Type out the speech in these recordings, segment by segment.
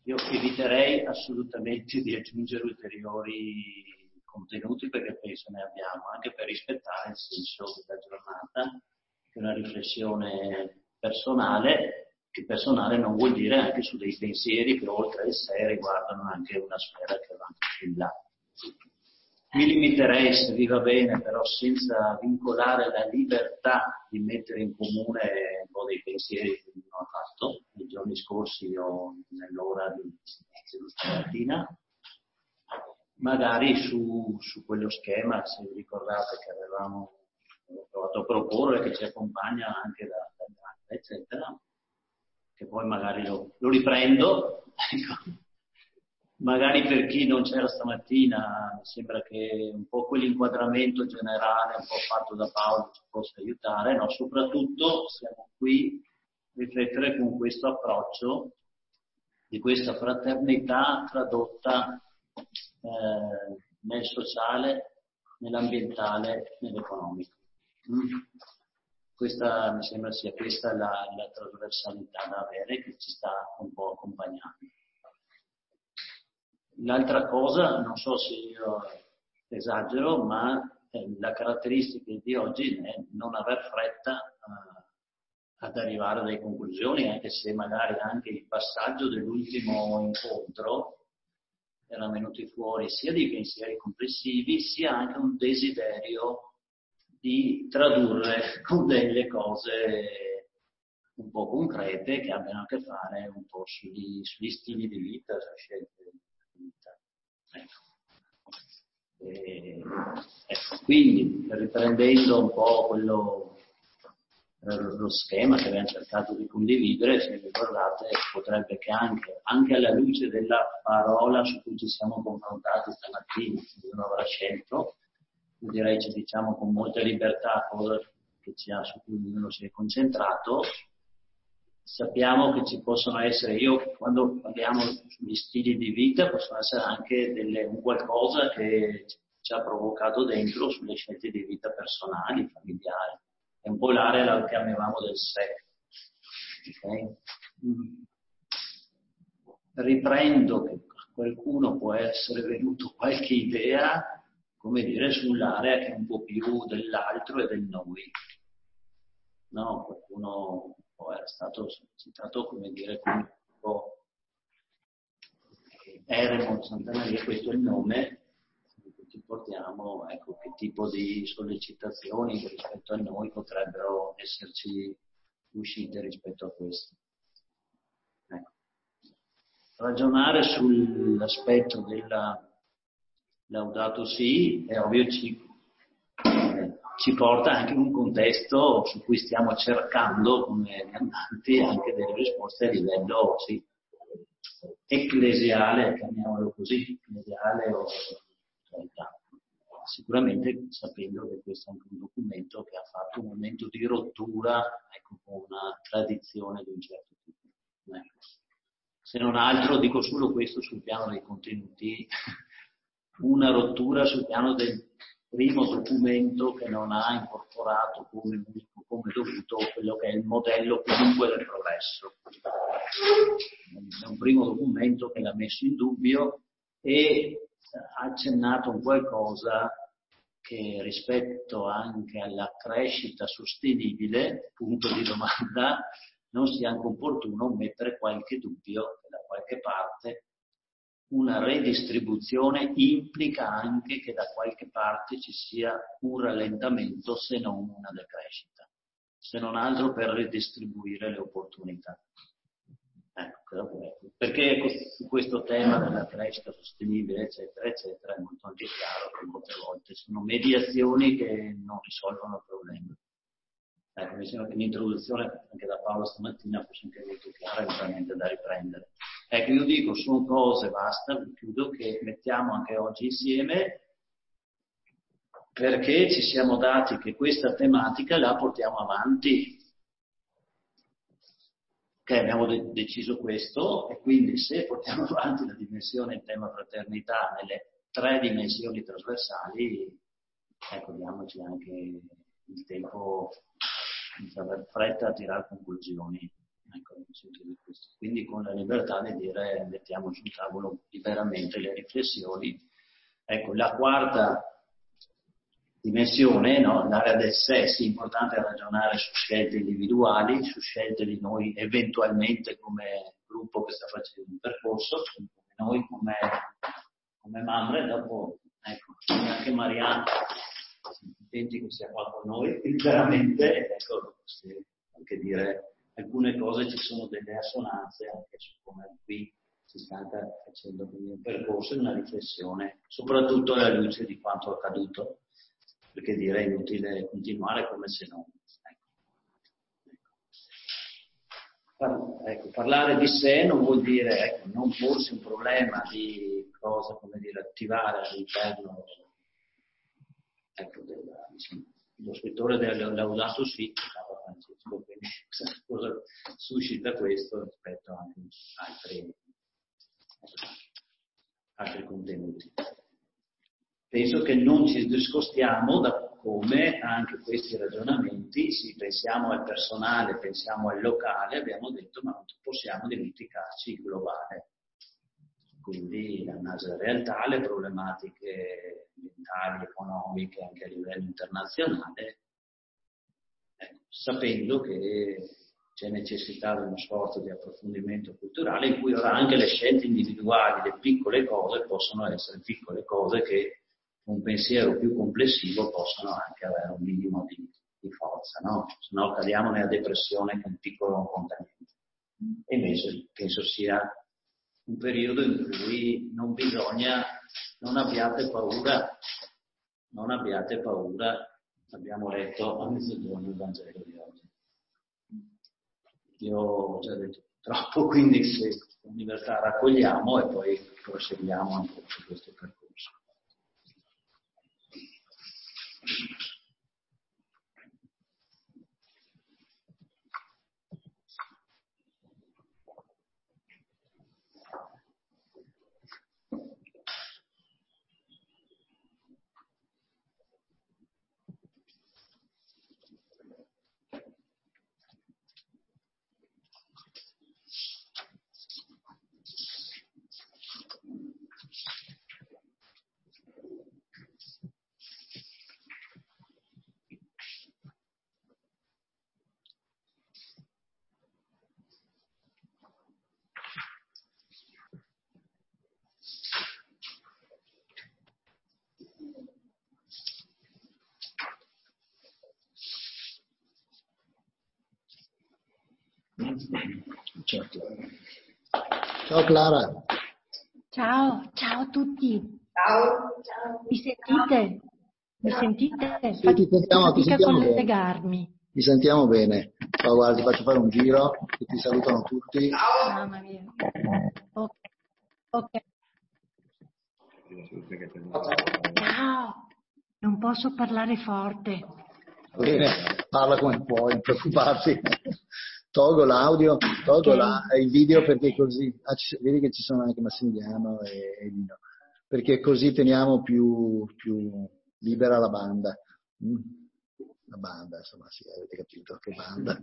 io eviterei assolutamente di aggiungere ulteriori contenuti perché penso ne abbiamo, anche per rispettare il senso della giornata, che è una riflessione personale, che personale non vuol dire anche su dei pensieri che oltre al sé riguardano anche una sfera che va anche più in là. Mi limiterei, se vi va bene, però senza vincolare la libertà di mettere in comune un po' dei pensieri che non ho fatto nei giorni scorsi o nell'ora di stamattina, magari su quello schema, se vi ricordate che avevamo provato a proporre, che ci accompagna anche da eccetera, che poi magari lo riprendo. Magari per chi non c'era stamattina, mi sembra che un po' quell'inquadramento generale un po' fatto da Paolo ci possa aiutare, no? Soprattutto siamo qui a riflettere con questo approccio di questa fraternità tradotta nel sociale, nell'ambientale, nell'economico. Questa mi sembra sia questa la trasversalità da avere che ci sta un po' accompagnando. L'altra cosa, non so se io esagero, ma la caratteristica di oggi è non aver fretta ad arrivare a delle conclusioni, anche se magari anche il passaggio dell'ultimo incontro erano venuti fuori sia dei pensieri complessivi, sia anche un desiderio di tradurre con delle cose un po' concrete che abbiano a che fare un po' sugli stili di vita, sulle scelte di vita. Ecco, quindi riprendendo un po' lo schema che abbiamo cercato di condividere, se ricordate, potrebbe che anche alla luce della parola su cui ci siamo confrontati stamattina, che uno avrà scelto, direi ci diciamo con molta libertà cosa che su cui ognuno si è concentrato. Sappiamo che ci possono essere, quando parliamo sugli stili di vita, possono essere anche un qualcosa che ci ha provocato dentro sulle scelte di vita personali, familiari. È un po' l'area che chiamavamo del sé. Okay? Riprendo che a qualcuno può essere venuto qualche idea, come dire, sull'area che è un po' più dell'altro e del noi. No, qualcuno era stato citato, come dire, come Eremo Santa Maria, questo è il nome che ci portiamo, ecco, che tipo di sollecitazioni rispetto a noi potrebbero esserci uscite rispetto a questo. Ecco. Ragionare sull'aspetto della Laudato Si è ovvio ci porta anche in un contesto su cui stiamo cercando come viandanti anche delle risposte a livello ecclesiale, chiamiamolo così, ecclesiale o spiritualità. Sicuramente sapendo che questo è anche un documento che ha fatto un momento di rottura, ecco, con una tradizione di un certo tipo. Se non altro, dico solo questo sul piano dei contenuti, una rottura sul piano del primo documento che non ha incorporato come dovuto quello che è il modello comunque del progresso. È un primo documento che l'ha messo in dubbio e ha accennato un qualcosa che rispetto anche alla crescita sostenibile, punto di domanda, non sia anche opportuno mettere qualche dubbio che da qualche parte una redistribuzione implica anche che da qualche parte ci sia un rallentamento, se non una decrescita, se non altro per redistribuire le opportunità. Ecco, perché su questo tema della crescita sostenibile, eccetera, eccetera, è molto anche chiaro che molte volte sono mediazioni che non risolvono il problema. Ecco, mi sembra che l'introduzione anche da Paolo stamattina fosse anche molto chiara e veramente da riprendere. Ecco, io dico, sono cose, basta, chiudo, che mettiamo anche oggi insieme perché ci siamo dati che questa tematica la portiamo avanti, che abbiamo deciso questo, e quindi se portiamo avanti la dimensione in tema fraternità nelle 3 dimensioni trasversali, ecco, diamoci anche il tempo senza aver fretta a tirare conclusioni Ecco, nel senso di questo. Quindi con la libertà di dire mettiamo sul tavolo liberamente le riflessioni. Ecco, la quarta dimensione, no? L'area del sé, sì, importante è ragionare su scelte individuali, su scelte di noi eventualmente come gruppo che sta facendo un percorso, come noi come Mamre, dopo ecco, anche Marianne, siamo contenti che sia qua con noi liberamente, ecco, anche dire alcune cose, ci sono delle assonanze anche su come qui si sta facendo quindi un percorso e una riflessione, soprattutto alla luce di quanto accaduto, perché direi inutile continuare come se no. Ecco, parlare di sé non vuol dire ecco, non porsi un problema di cosa, come dire, attivare all'interno ecco, lo scrittore del Laudato Si, Papa Francesco, quindi cosa suscita questo rispetto anche a altri contenuti. Penso che non ci discostiamo da come anche questi ragionamenti, sì, pensiamo al personale, pensiamo al locale, abbiamo detto ma non possiamo dimenticarci il globale. Quindi l'analisi della realtà, le problematiche ambientali, economiche, anche a livello internazionale, sapendo che c'è necessità di uno sforzo di approfondimento culturale in cui ora anche le scelte individuali, le piccole cose possono essere piccole cose che un pensiero più complessivo possono anche avere un minimo di forza, no? Se no cadiamo nella depressione con un piccolo contenimento. E invece penso sia un periodo in cui non abbiate paura, abbiamo letto a mezzogiorno il Vangelo di oggi. Io ho già detto troppo, quindi se con libertà raccogliamo e poi proseguiamo un po' su questo percorso. Certo. Ciao Clara. Ciao a tutti. Ciao. Mi sentite? Mi sentite? Sì, ti sentiamo Fatica a bene. collegarmi. Ti sentiamo bene. Ciao, guarda, ti faccio fare un giro, che ti salutano tutti. Mamma mia. Ok. Ciao. Non posso parlare forte. Va bene, parla come puoi, non preoccuparti. Tolgo l'audio, tolgo il video perché così, vedi che ci sono anche Massimiliano e Lino, perché così teniamo più libera la banda. La banda, insomma, sì, avete capito che banda.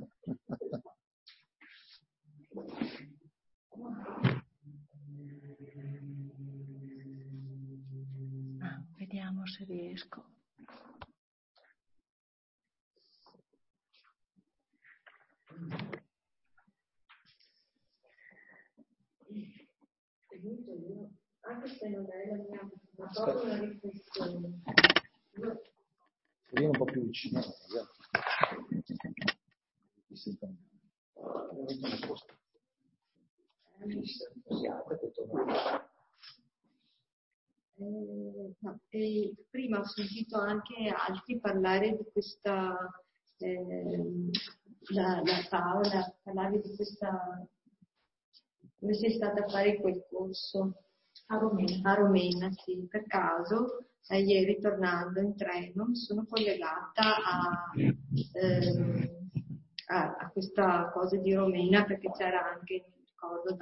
Vediamo se riesco. Anche se non è la mia, ma proprio una riflessione. Vieni un po' più vicino. No, prima ho sentito anche altri parlare di questa, la Paola parlare di questa, come sei stata a fare quel corso? A Romena, sì, per caso. Ieri tornando in treno mi sono collegata a questa cosa di Romena perché c'era anche, mi ricordo,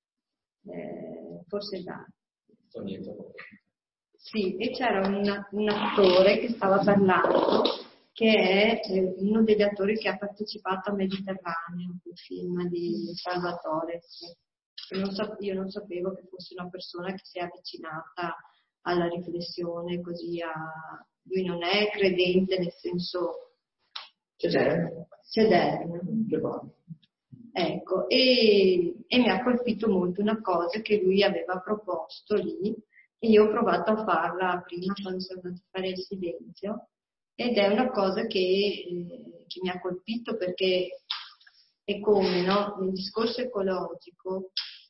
forse da... Sì, e c'era un attore che stava parlando che è uno degli attori che ha partecipato a Mediterraneo, il film di Salvatore. Io non sapevo che fosse una persona che si è avvicinata alla riflessione così lui non è credente nel senso cederno. Ecco, e mi ha colpito molto una cosa che lui aveva proposto lì, e io ho provato a farla prima quando sono andata a fare il silenzio, ed è una cosa che mi ha colpito, perché è come, no? Nel discorso ecologico,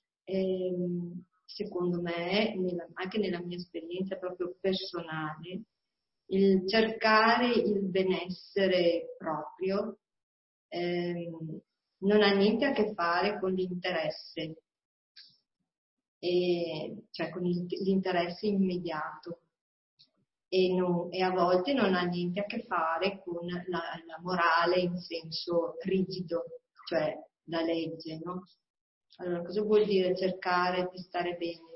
secondo me, anche nella mia esperienza proprio personale, il cercare il benessere proprio non ha niente a che fare con l'interesse, cioè con l'interesse immediato, e a volte non ha niente a che fare con la morale in senso rigido, cioè la legge, no? Allora, cosa vuol dire cercare di stare bene?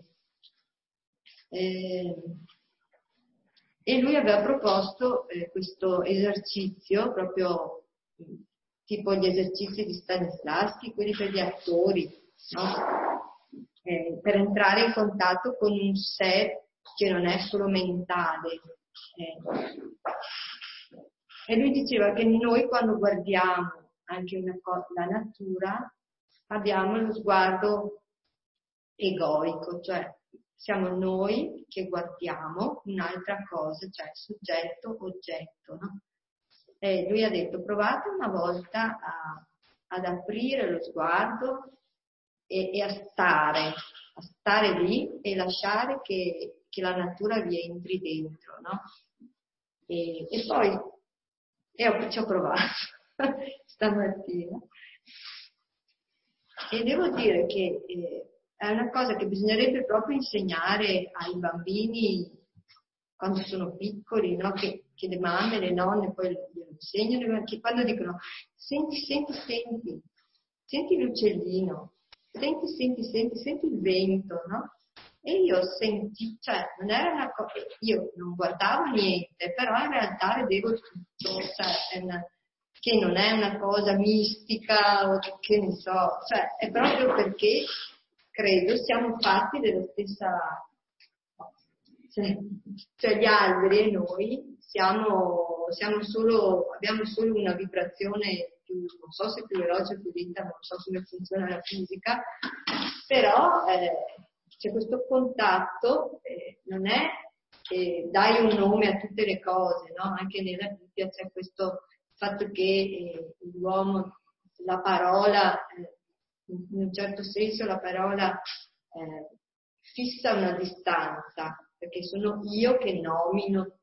E lui aveva proposto questo esercizio, proprio tipo gli esercizi di Stanislavski, quelli per gli attori, no? Per entrare in contatto con un sé che non è solo mentale. E lui diceva che noi, quando guardiamo anche la natura, abbiamo lo sguardo egoico, cioè siamo noi che guardiamo un'altra cosa, cioè soggetto-oggetto, no? E lui ha detto: provate una volta ad aprire lo sguardo e a stare lì e lasciare che la natura vi entri dentro, no? E poi ci ho provato stamattina, e devo dire che è una cosa che bisognerebbe proprio insegnare ai bambini quando sono piccoli, no? Che le mamme, le nonne poi glielo insegnano, che quando dicono senti l'uccellino, senti il vento, no? E io cioè non era una cosa, io non guardavo niente, però in realtà vedevo tutto, cioè che non è una cosa mistica o che ne so, cioè è proprio perché credo siamo fatti della stessa, cioè gli alberi e noi abbiamo solo una vibrazione più, non so se più veloce o più lenta, non so come funziona la fisica, però c'è questo contatto, non è che dai un nome a tutte le cose, no? Anche nella Bibbia c'è questo fatto che l'uomo, la parola, in un certo senso la parola fissa una distanza, perché sono io che nomino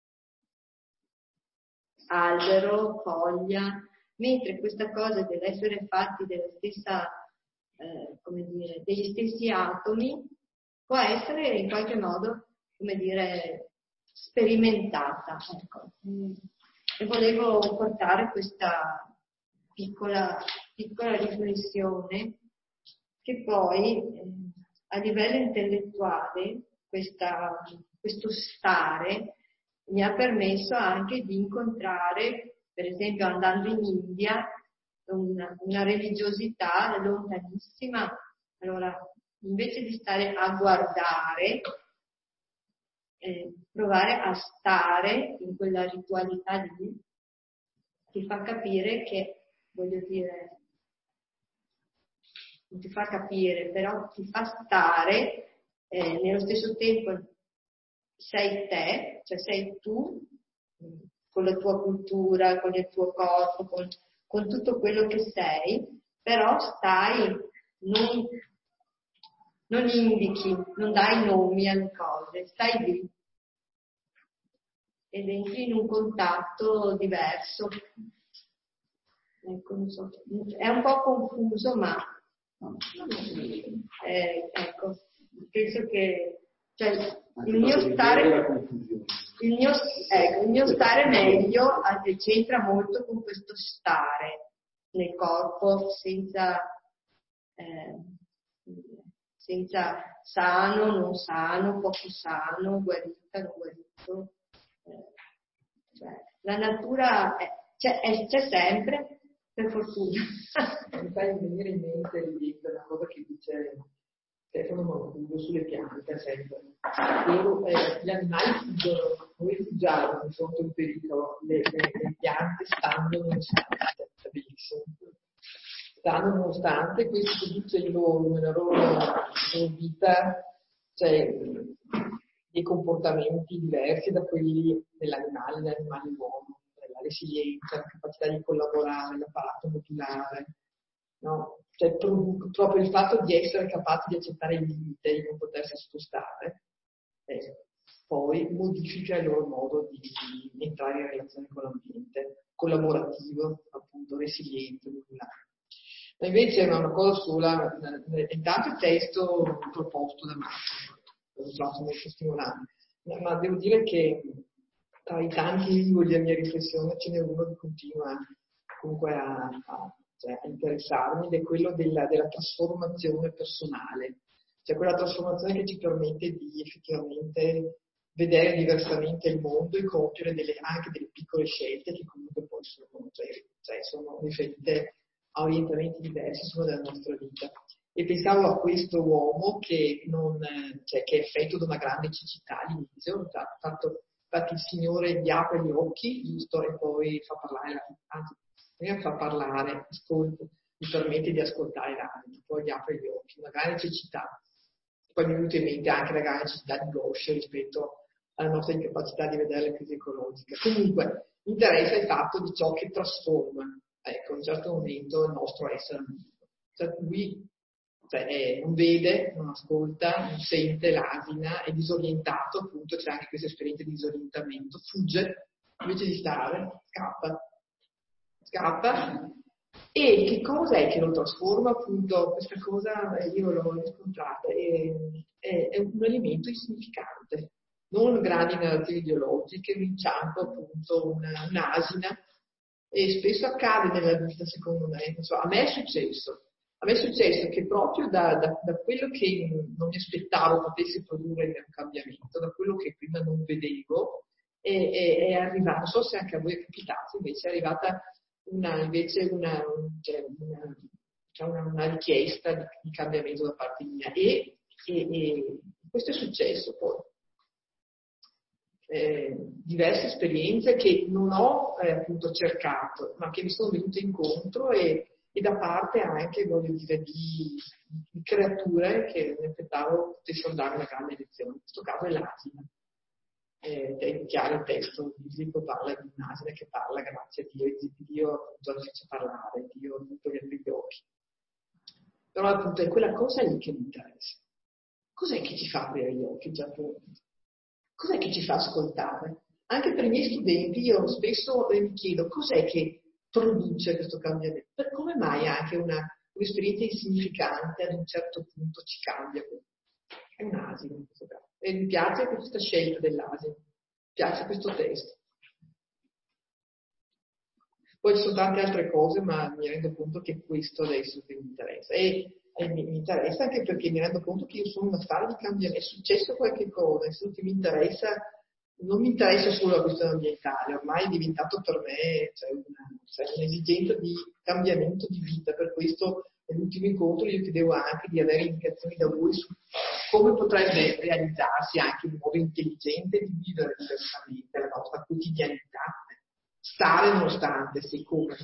albero, foglia, mentre questa cosa dell'essere fatti della stessa, come dire, degli stessi atomi può essere in qualche modo, come dire, sperimentata. Ecco. E volevo portare questa piccola riflessione che poi a livello intellettuale questo stare mi ha permesso anche di incontrare, per esempio andando in India, una religiosità lontanissima. Allora, invece di stare a guardare, provare a stare in quella ritualità lì, ti fa capire che, voglio dire, non ti fa capire, però ti fa stare, nello stesso tempo sei te, cioè sei tu, con la tua cultura, con il tuo corpo, con tutto quello che sei, però stai, non indichi, non dai nomi alle cose, stai lì ed entri in un contatto diverso. Ecco, non so, è un po' confuso, ma ecco, penso che cioè, il mio stare meglio c'entra molto con questo stare nel corpo senza sano, non sano, poco sano, guarita, non guarito, cioè La natura c'è sempre, per fortuna. Mi fai venire in mente una cosa che dice Stefano Mancuso sulle piante, sempre. Gli animali fuggono, noi fuggiamo di fronte a un pericolo, le piante stanno nonostante, è bellissimo. Stanno nonostante, questo produce nella loro vita, cioè dei comportamenti diversi da quelli dell'animale uomo, la resilienza, la capacità di collaborare, l'apparato motilare, no? Cioè proprio il fatto di essere capaci di accettare il limite, di non potersi spostare, poi modifica il loro modo di entrare in relazione con l'ambiente, collaborativo, appunto, resiliente, modulare. Ma invece è una cosa sola, intanto il testo proposto da Marco, l'ho trovato molto stimolante, ma devo dire che tra i tanti rivoli della mia riflessione ce n'è uno che continua comunque a interessarmi, ed è quello della trasformazione personale, cioè quella trasformazione che ci permette di effettivamente vedere diversamente il mondo e compiere anche delle piccole scelte che comunque poi sono riferite a orientamenti diversi della nostra vita. E pensavo a questo uomo che è affetto da una grande cecità all'inizio, infatti il Signore gli apre gli occhi, giusto, e poi fa parlare, ascolta, gli permette di ascoltare l'anima, poi gli apre gli occhi, una grande cecità. Poi mi è venuta in mente anche la grande cecità di Gosce rispetto alla nostra incapacità di vedere la crisi ecologica. Comunque, mi interessa il fatto di ciò che trasforma, ecco, in un certo momento il nostro essere umano. Cioè, lui non vede, non ascolta, non sente l'asina, è disorientato, appunto, c'è anche questa esperienza di disorientamento, fugge, invece di stare, scappa. E che cosa è che lo trasforma? Appunto, questa cosa io l'ho riscontrata, è un elemento insignificante, non grandi narrative ideologiche, un inciampo, appunto, un'asina, e spesso accade nella vita, secondo me. Non so, a me è successo che proprio da quello che non mi aspettavo potesse produrre un cambiamento, da quello che prima non vedevo, è arrivata, non so se anche a voi è capitato, invece è arrivata una richiesta di cambiamento da parte mia, e questo è successo poi. Diverse esperienze che non ho appunto cercato, ma che mi sono venute incontro, e da parte anche, voglio dire, di creature che mi aspettavo potessero dare una grande lezione. In questo caso è l'asina. È chiaro il testo biblico, parla di un'asina che parla grazie a Dio, e Dio appunto la fece parlare, Dio appunto gli apre gli occhi. Però appunto è quella cosa lì che mi interessa. Cos'è che ci fa aprire gli occhi, già appunto? Cos'è che ci fa ascoltare? Anche per i miei studenti io spesso mi chiedo cos'è che produce questo cambiamento, per come mai anche un'esperienza insignificante ad un certo punto ci cambia. È un asino in questo caso. E mi piace questa scelta dell'asino, mi piace questo testo. Poi ci sono tante altre cose, ma mi rendo conto che questo adesso che mi interessa. E mi interessa anche perché mi rendo conto che io sono una fase di cambiamento, è successo qualche cosa, che mi interessa, non mi interessa solo la questione ambientale, ormai è diventato per me un'esigenza di cambiamento di vita. Per questo nell'ultimo incontro io chiedevo anche di avere indicazioni da voi su come potrebbe realizzarsi anche un modo intelligente di vivere diversamente la nostra quotidianità, stare nonostante, se come.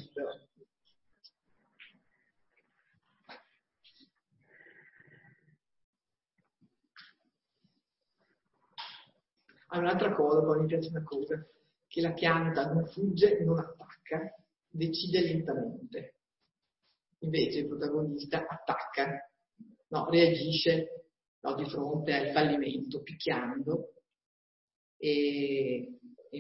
Un'altra cosa, poi mi piace una cosa, che la pianta non fugge, non attacca, decide lentamente. Invece il protagonista attacca, no, reagisce, no, di fronte al fallimento, picchiando, e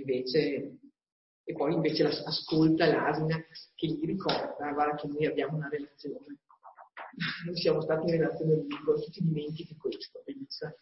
poi invece ascolta l'asina che gli ricorda, guarda che noi abbiamo una relazione, noi siamo stati in relazione lunga, tu ti dimentichi questo, bellissimo.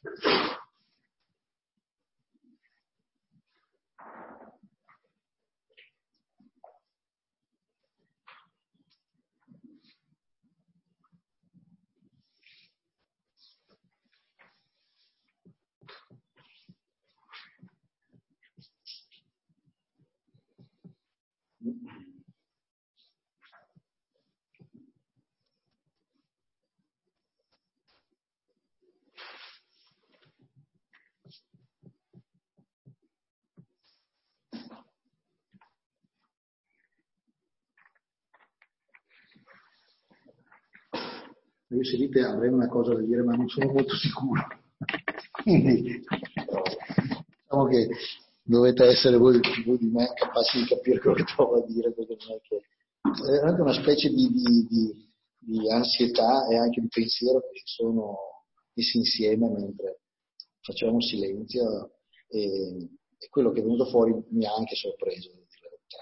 Io se dite avrei una cosa da dire, ma non sono molto sicuro. Quindi, diciamo che dovete essere voi di me capaci di capire quello che provo a dire, perché non è che è anche una specie di ansietà e anche di pensiero che sono messi insieme mentre facciamo silenzio, e quello che è venuto fuori mi ha anche sorpreso, devo dire la verità,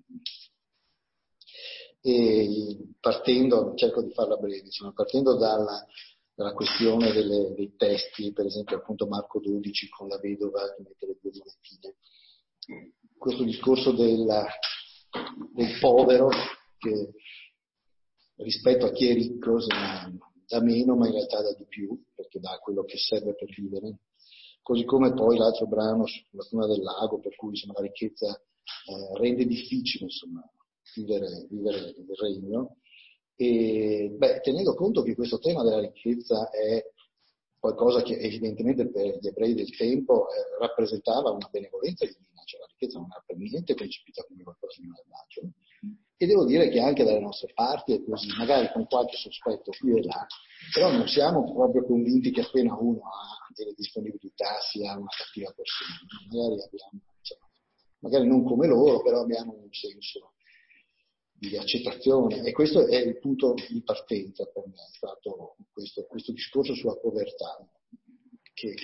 ecco. E partendo, cerco di farla breve, insomma, partendo dalla questione dei testi, per esempio appunto Marco 12 con la vedova che mette le due monetine, questo discorso del povero che rispetto a chi è ricco dà meno, ma in realtà dà di più, perché dà quello che serve per vivere. Così come poi l'altro brano sulla Luna del Lago, per cui insomma, la ricchezza rende difficile insomma, vivere il regno. E tenendo conto che questo tema della ricchezza è qualcosa che evidentemente per gli ebrei del tempo rappresentava una benevolenza divina, cioè la ricchezza non era per niente concepita come qualcosa di malvagio. E devo dire che anche dalle nostre parti è così, magari con qualche sospetto qui e là, però non siamo proprio convinti che appena uno ha delle disponibilità sia una cattiva persona. Magari abbiamo, magari non come loro, però abbiamo un senso di accettazione, e questo è il punto di partenza per me, è stato questo discorso sulla povertà, che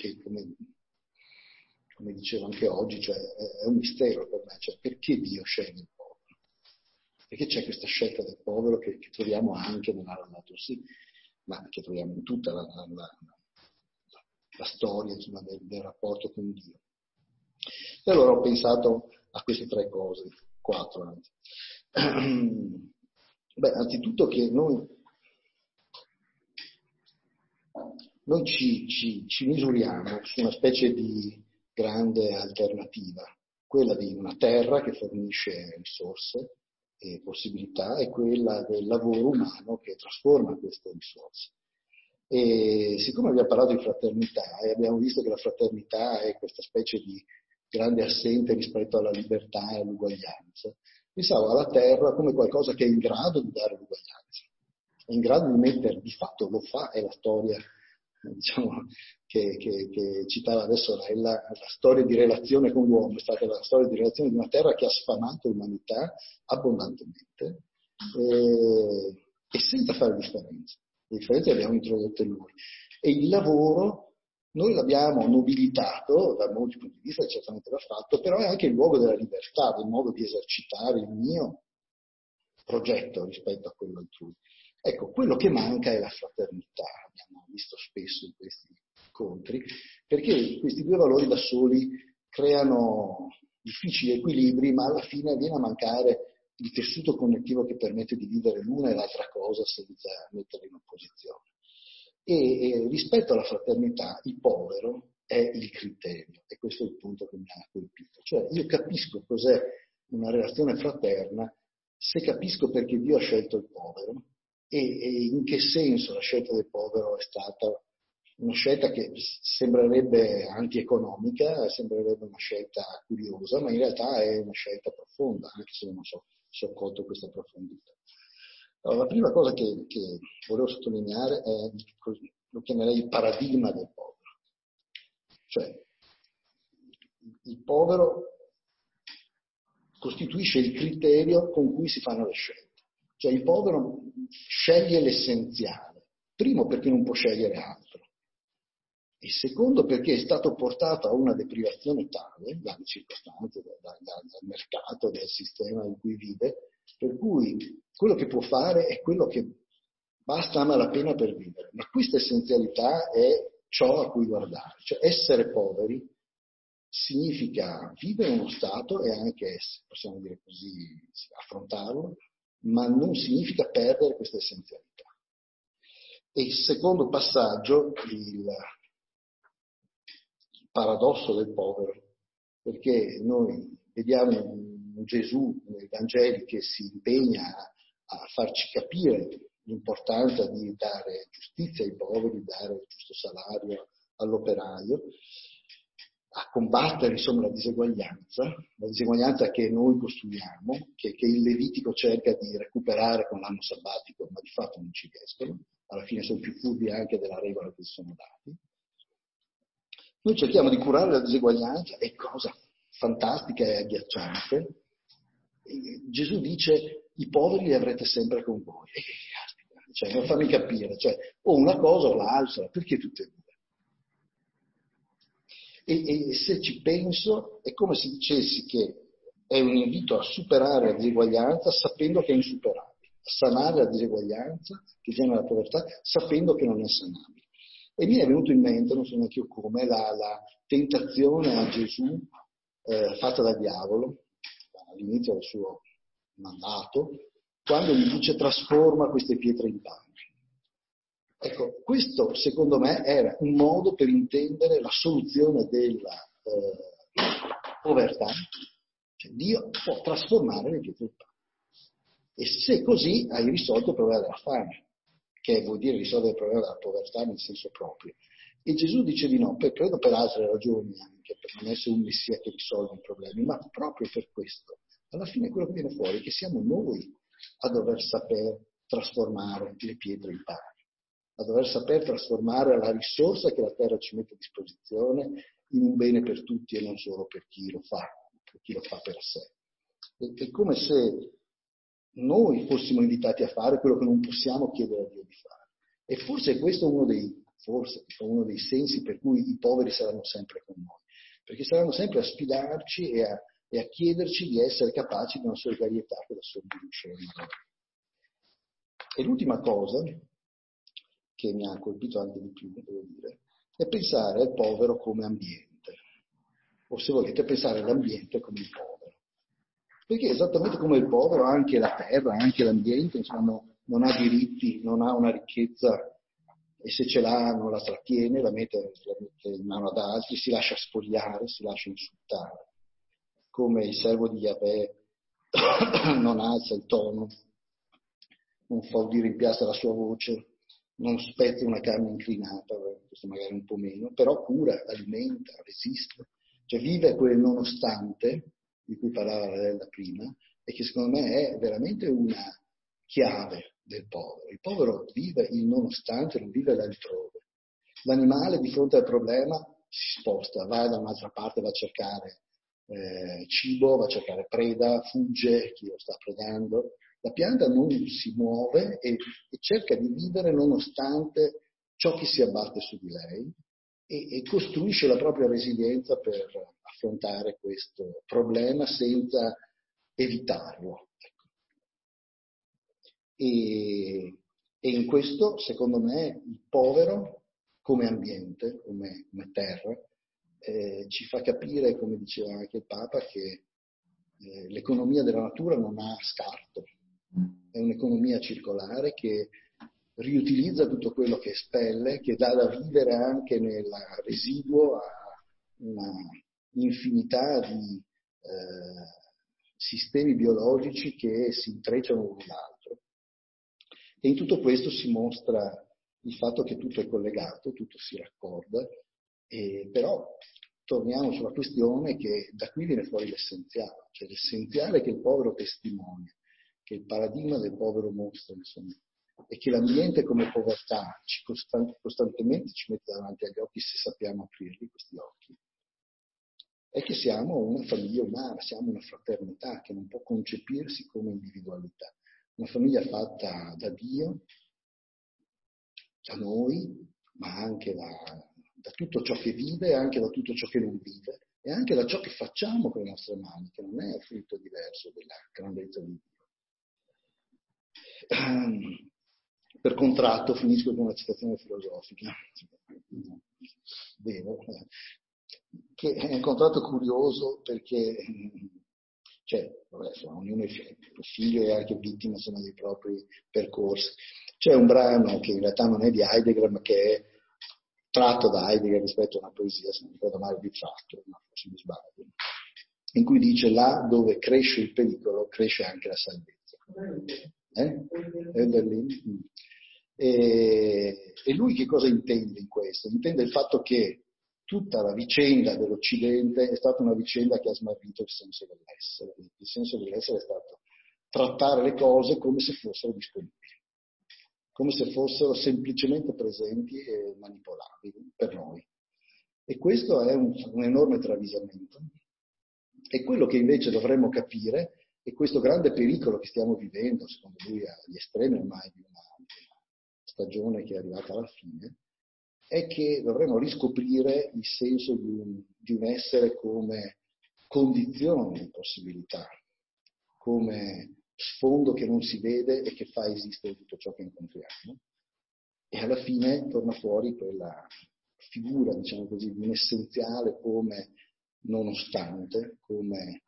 come dicevo anche oggi, cioè, è un mistero per me, cioè, perché Dio sceglie il povero? Perché c'è questa scelta del povero che troviamo anche nell'Alato, sì, ma che troviamo in tutta la storia insomma, del rapporto con Dio. E allora ho pensato a queste tre cose, quattro anzi. Anzitutto che noi ci misuriamo su una specie di grande alternativa, quella di una terra che fornisce risorse e possibilità, e quella del lavoro umano che trasforma queste risorse. E siccome abbiamo parlato di fraternità e abbiamo visto che la fraternità è questa specie di grande assente rispetto alla libertà e all'uguaglianza, pensavo alla terra come qualcosa che è in grado di dare l'uguaglianza, è in grado di mettere, di fatto lo fa, è la storia, diciamo, che citava adesso la storia di relazione con l'uomo, è stata la storia di relazione di una terra che ha sfamato l'umanità abbondantemente e senza fare differenze. Le differenze le abbiamo introdotte noi. E il lavoro noi l'abbiamo nobilitato, da molti punti di vista certamente l'ha fatto, però è anche il luogo della libertà, del modo di esercitare il mio progetto rispetto a quello altrui. Ecco, quello che manca è la fraternità, abbiamo visto spesso in questi incontri, perché questi due valori da soli creano difficili equilibri, ma alla fine viene a mancare il tessuto connettivo che permette di vivere l'una e l'altra cosa senza metterle in opposizione. E rispetto alla fraternità, il povero è il criterio, e questo è il punto che mi ha colpito. Cioè, io capisco cos'è una relazione fraterna se capisco perché Dio ha scelto il povero e in che senso la scelta del povero è stata una scelta che sembrerebbe antieconomica, sembrerebbe una scelta curiosa, ma in realtà è una scelta profonda, anche se non ho colto questa profondità. Allora, la prima cosa che volevo sottolineare è, lo chiamerei il paradigma del povero. Cioè, il povero costituisce il criterio con cui si fanno le scelte. Cioè il povero sceglie l'essenziale, primo perché non può scegliere altro, e secondo perché è stato portato a una deprivazione tale dalle circostanze, dal mercato, dal sistema in cui vive, per cui quello che può fare è quello che basta a malapena per vivere. Ma questa essenzialità è ciò a cui guardare. Cioè essere poveri significa vivere in uno stato e anche, possiamo dire così, affrontarlo, ma non significa perdere questa essenzialità. E il secondo passaggio, il paradosso del povero, perché noi vediamo un Gesù nei Vangeli che si impegna a farci capire l'importanza di dare giustizia ai poveri, dare il giusto salario all'operaio, a combattere insomma la diseguaglianza che noi costruiamo, che il Levitico cerca di recuperare con l'anno sabbatico, ma di fatto non ci riescono, alla fine sono più furbi anche della regola che si sono dati. Noi cerchiamo di curare la diseguaglianza, è cosa fantastica e agghiacciante. Gesù dice: i poveri li avrete sempre con voi. E che caspita, cioè, non fammi capire, cioè, o una cosa o l'altra, perché tutte e due? E se ci penso, è come se dicessi che è un invito a superare la diseguaglianza sapendo che è insuperabile, a sanare la diseguaglianza che genera la povertà sapendo che non è sanabile. E mi è venuto in mente, non so neanche io come, la tentazione a Gesù fatta dal diavolo all'inizio del suo mandato, quando gli dice: trasforma queste pietre in pane. Ecco, questo secondo me era un modo per intendere la soluzione della povertà. Cioè, Dio può trasformare le pietre in pane. E se così hai risolto il problema della fame, che vuol dire risolvere il problema della povertà nel senso proprio. E Gesù dice di no, credo per altre ragioni anche, per non essere un messia che risolve i problemi, ma proprio per questo. Alla fine quello che viene fuori è che siamo noi a dover saper trasformare le pietre in pane, a dover saper trasformare la risorsa che la terra ci mette a disposizione in un bene per tutti e non solo per chi lo fa per sé. È come se noi fossimo invitati a fare quello che non possiamo chiedere a Dio di fare. E forse questo è uno dei sensi per cui i poveri saranno sempre con noi, perché saranno sempre a sfidarci e a chiederci di essere capaci di una solidarietà che da soli non riusciremo a avere. E l'ultima cosa che mi ha colpito anche di più, devo dire, è pensare al povero come ambiente, o se volete pensare all'ambiente come il povero. Perché esattamente come il povero, anche la terra, anche l'ambiente, insomma, non ha diritti, non ha una ricchezza, e se ce l'ha non la trattiene, la mette in mano ad altri, si lascia spogliare, si lascia insultare. Come il servo di Yahweh non alza il tono, non fa udire in piazza la sua voce, non spezza una carne inclinata, questo magari un po' meno, però cura, alimenta, resiste, cioè vive quel nonostante di cui parlava Lella prima, e che secondo me è veramente una chiave del povero. Il povero vive il nonostante, non vive l'altrove. L'animale di fronte al problema si sposta, va da un'altra parte, va a cercare cibo, va a cercare preda, fugge chi lo sta predando. La pianta non si muove e cerca di vivere nonostante ciò che si abbatte su di lei e costruisce la propria resilienza per affrontare questo problema senza evitarlo. E in questo, secondo me, il povero come ambiente, come terra, ci fa capire, come diceva anche il Papa, che l'economia della natura non ha scarto, è un'economia circolare che riutilizza tutto quello che espelle, che dà da vivere anche nel residuo a una infinità di sistemi biologici che si intrecciano l'un l'altro. E in tutto questo si mostra il fatto che tutto è collegato, tutto si raccorda, però torniamo sulla questione che da qui viene fuori l'essenziale, cioè l'essenziale che il povero testimonia, che il paradigma del povero mostra, insomma, e che l'ambiente come povertà costantemente ci mette davanti agli occhi se sappiamo aprirli questi occhi, è che siamo una famiglia umana, siamo una fraternità che non può concepirsi come individualità, una famiglia fatta da Dio, da noi, ma anche da tutto ciò che vive, anche da tutto ciò che non vive, e anche da ciò che facciamo con le nostre mani, che non è frutto diverso della grandezza di Dio. Per contratto finisco con una citazione filosofica, che è un contratto curioso perché ognuno è figlio e anche vittima sono dei propri percorsi. C'è un brano che in realtà non è di Heidegger, ma che è tratto da Heidegger rispetto a una poesia, se non ricordo male, di Tratto, ma forse mi sbaglio, in cui dice: là dove cresce il pericolo, cresce anche la salvezza. E lui che cosa intende in questo? Intende il fatto che tutta la vicenda dell'Occidente è stata una vicenda che ha smarrito il senso dell'essere. Il senso dell'essere è stato trattare le cose come se fossero disponibili, come se fossero semplicemente presenti e manipolabili per noi. E questo è un enorme travisamento. E quello che invece dovremmo capire è questo grande pericolo che stiamo vivendo, secondo lui agli estremi ormai di una stagione che è arrivata alla fine, è che dovremmo riscoprire il senso di un essere come condizione di possibilità, come sfondo che non si vede e che fa esistere tutto ciò che incontriamo. E alla fine torna fuori quella figura, diciamo così, di un essenziale come nonostante, come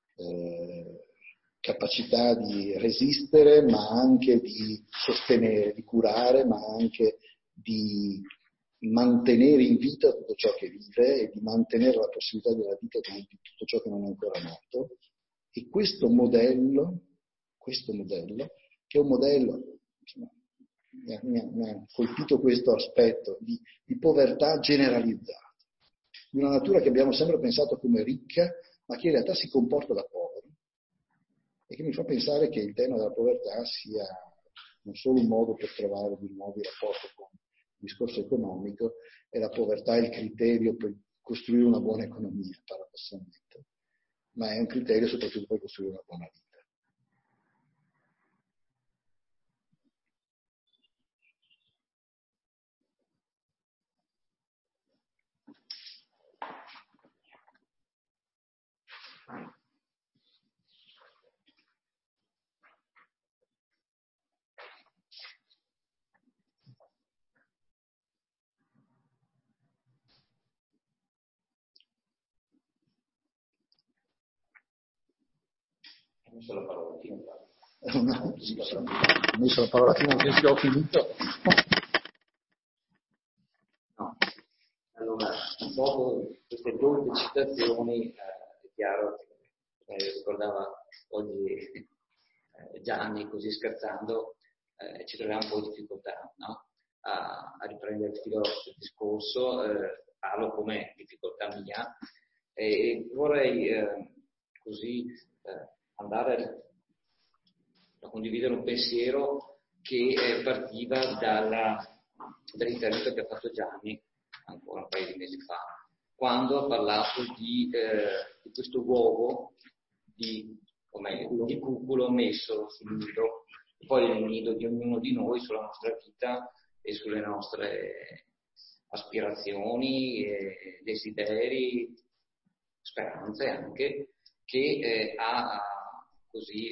capacità di resistere, ma anche di sostenere, di curare, ma anche di mantenere in vita tutto ciò che vive e di mantenere la possibilità della vita di tutto ciò che non è ancora nato. E questo modello, che è un modello, insomma, mi ha colpito questo aspetto di povertà generalizzata, di una natura che abbiamo sempre pensato come ricca, ma che in realtà si comporta da povera, e che mi fa pensare che il tema della povertà sia non solo un modo per trovare di nuovi rapporti con il discorso economico, e la povertà è il criterio per costruire una buona economia, paradossalmente, ma è un criterio soprattutto per costruire una buona vita. Ho messo la parola fine. No, sì, ho messo la parola fine perché ho finito. No. Allora, un po' queste due citazioni, è chiaro che ricordava oggi Gianni, così scherzando, ci troviamo un po' in difficoltà, no? a riprendere il filo del discorso, parlo come difficoltà mia, e vorrei così andare a condividere un pensiero che partiva dall'intervento che ha fatto Gianni ancora un paio di mesi fa, quando ha parlato di questo uovo di cuculo messo sul nido, e poi nel nido di ognuno di noi, sulla nostra vita e sulle nostre aspirazioni, desideri, speranze anche, che ha così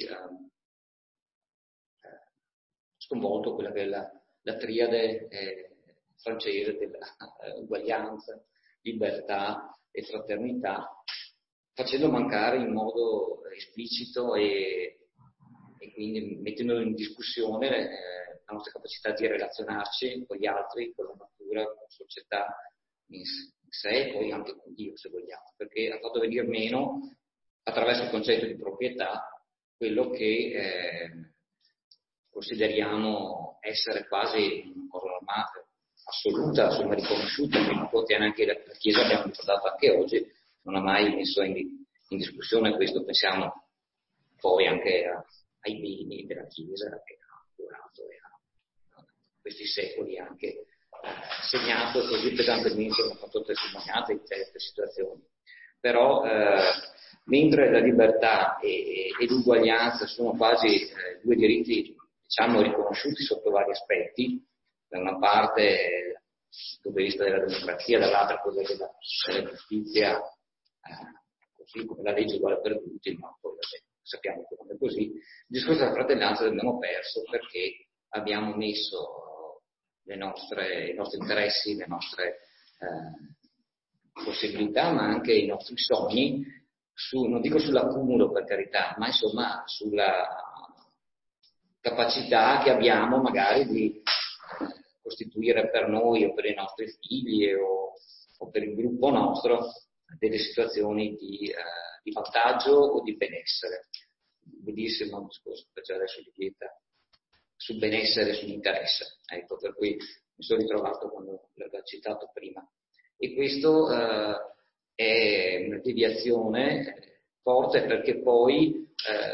sconvolto quella che è la triade francese della uguaglianza, libertà e fraternità, facendo mancare in modo esplicito e quindi mettendo in discussione la nostra capacità di relazionarci con gli altri, con la natura, con la società in sé e poi anche con Dio, se vogliamo, perché ha fatto venire meno, attraverso il concetto di proprietà, quello che consideriamo essere quasi una cosa normale, assoluta, insomma riconosciuta, che contiene anche la Chiesa, abbiamo ricordato anche oggi, non ha mai messo in discussione questo. Pensiamo poi anche ai beni della Chiesa che ha curato e ha questi secoli anche segnato così pesantemente, hanno fatto testimoniate in certe situazioni. Però mentre la libertà e l'uguaglianza sono quasi due diritti, diciamo, riconosciuti sotto vari aspetti, da una parte dal punto di vista della democrazia, dall'altra quello della giustizia, così come la legge uguale per tutti, ma poi sappiamo che non è così. Il discorso della fratellanza l'abbiamo perso perché abbiamo messo i nostri interessi, le nostre possibilità, ma anche i nostri sogni, non dico sull'accumulo per carità, ma insomma sulla capacità che abbiamo magari di costituire per noi o per i nostri figli o per il gruppo nostro delle situazioni di vantaggio o di benessere. Bellissimo un discorso che c'è adesso di dieta sul benessere e sull'interesse. Ecco, per cui mi sono ritrovato quando l'ho citato prima. e questo è una deviazione forte, perché poi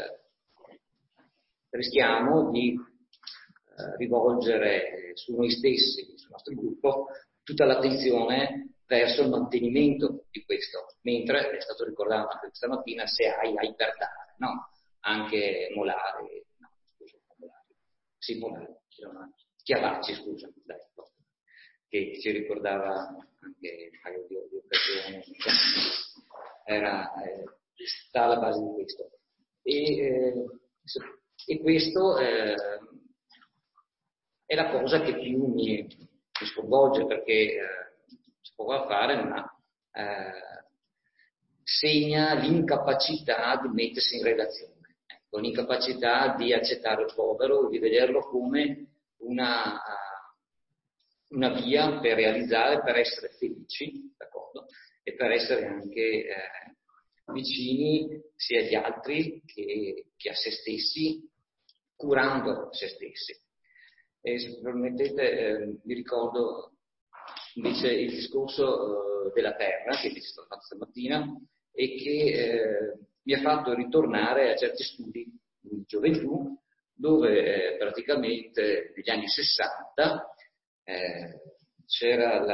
rischiamo di rivolgere su noi stessi, sul nostro gruppo, tutta l'attenzione verso il mantenimento di questo, mentre è stato ricordato anche questa mattina, se hai per dare, no? Anche molare, no, scusa, molare, sì, molare, Chiavacci, scusa, dai, che ci ricordava anche un paio di occasioni, sta alla base di questo. E questo è la cosa che più mi sconvolge, perché si può fare, ma segna l'incapacità di mettersi in relazione, ecco, l'incapacità di accettare il povero, di vederlo come una via per realizzare, per essere felici, d'accordo? E per essere anche vicini sia agli altri che a se stessi, curando se stessi. E se permettete, mi ricordo invece il discorso della terra che vi sono fatto stamattina e che mi ha fatto ritornare a certi studi di gioventù, dove praticamente negli anni 60 c'era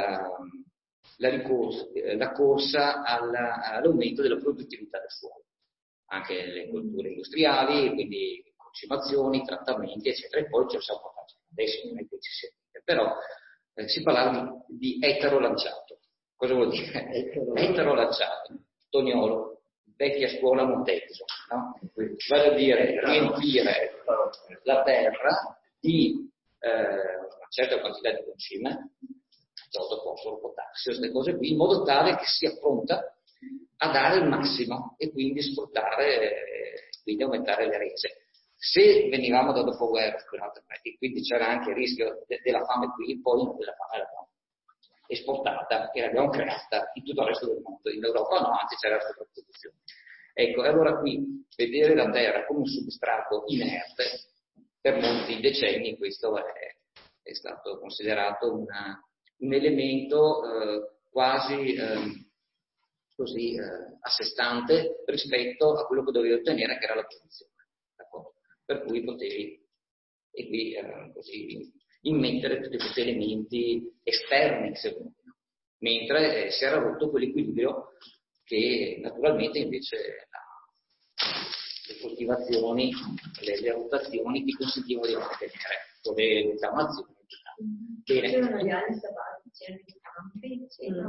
la corsa all'aumento della produttività del suolo, anche nelle colture industriali, quindi concimazioni, trattamenti, eccetera, e poi ce lo siamo portati adesso, non è che ci sia, però si parlava di ettaro lanciato. Cosa vuol dire? Ettaro lanciato, Toniolo, vecchia scuola Montezzo, no? Vale a dire riempire la terra di una certa quantità di concime, azoto, fosforo, potassio, queste cose qui, in modo tale che sia pronta a dare il massimo e quindi sfruttare, quindi aumentare le rese. Se venivamo da dopoguerra, e quindi c'era anche il rischio della fame qui, poi della fame l'abbiamo esportata e l'abbiamo creata in tutto il resto del mondo. In Europa no, anzi c'era la sovrapproduzione. Ecco, e allora qui vedere la terra come un substrato inerte per molti decenni, questo è stato considerato un elemento quasi così a sé stante rispetto a quello che dovevi ottenere, che era la produzione. D'accordo? Per cui potevi e qui così immettere tutti questi elementi esterni, se vogliono, mentre si era rotto quell'equilibrio che naturalmente invece le coltivazioni, le rotazioni ti consentivano di mantenere con le inflammazioni. Bene. C'erano gli anni sabbatici, c'erano i campi,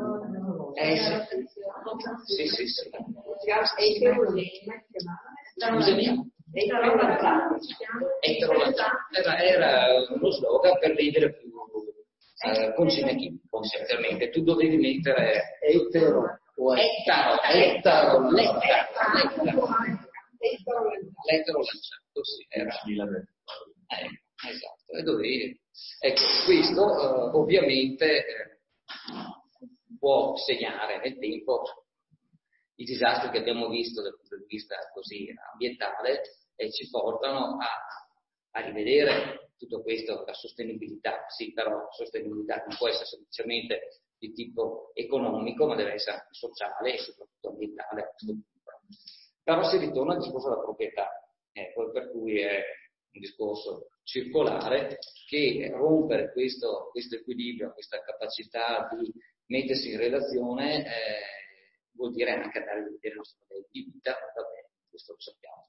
sì. Scusami? Era uno slogan per vendere più concime chimico, essenzialmente. Tu dovevi mettere ettaro lanciato, sì, era. Esatto, e dovevi. Ecco, questo ovviamente può segnare nel tempo i disastri che abbiamo visto dal punto di vista così ambientale e ci portano a rivedere tutto questo, la sostenibilità. Sì, però la sostenibilità non può essere semplicemente di tipo economico, ma deve essere anche sociale e soprattutto ambientale a questo punto. Però si ritorna al discorso della proprietà, per cui è un discorso circolare che rompere questo equilibrio, questa capacità di mettersi in relazione vuol dire anche andare a vedere il nostro modello di vita, vabbè, questo lo sappiamo,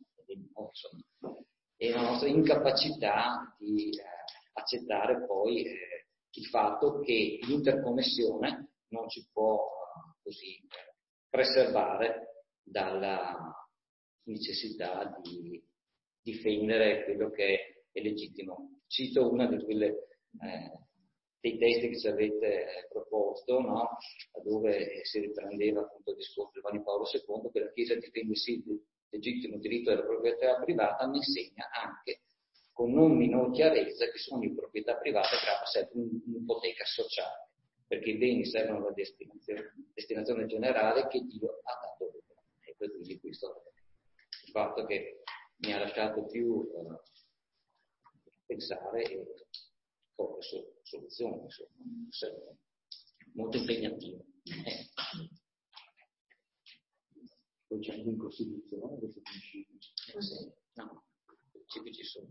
e la nostra incapacità di accettare poi il fatto che l'interconnessione non ci può così preservare dalla necessità di difendere quello che è legittimo. Cito una di quelle dei testi che ci avete proposto, no? Dove si riprendeva appunto il discorso di Giovanni Paolo II, che la Chiesa difende sì il legittimo diritto della proprietà privata, ma insegna anche con non minor chiarezza che su ogni proprietà privata grava sempre un'ipoteca sociale, perché i beni servono alla destinazione generale che Dio ha dato loro. E quindi questo è il fatto che mi ha lasciato più pensare e poche soluzioni, insomma, molto impegnativo. Poi c'è anche in Costituzione questo principio. Sì, no, principi ci sono.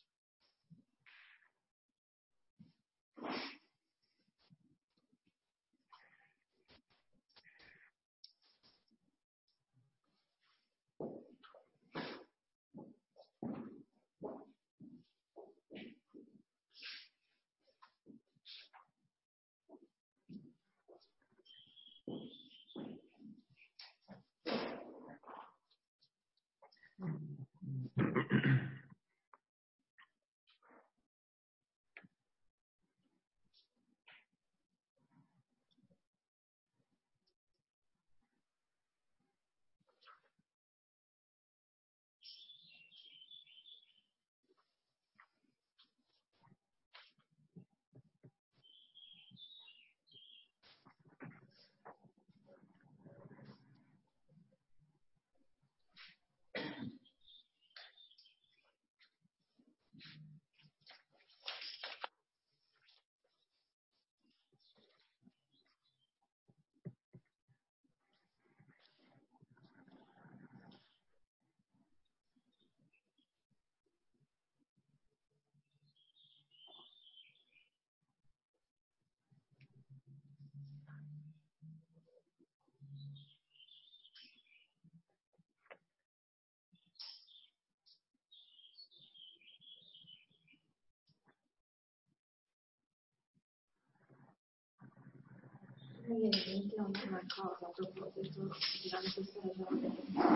Mi viene in mente una cosa dopo questo durante questa ragione,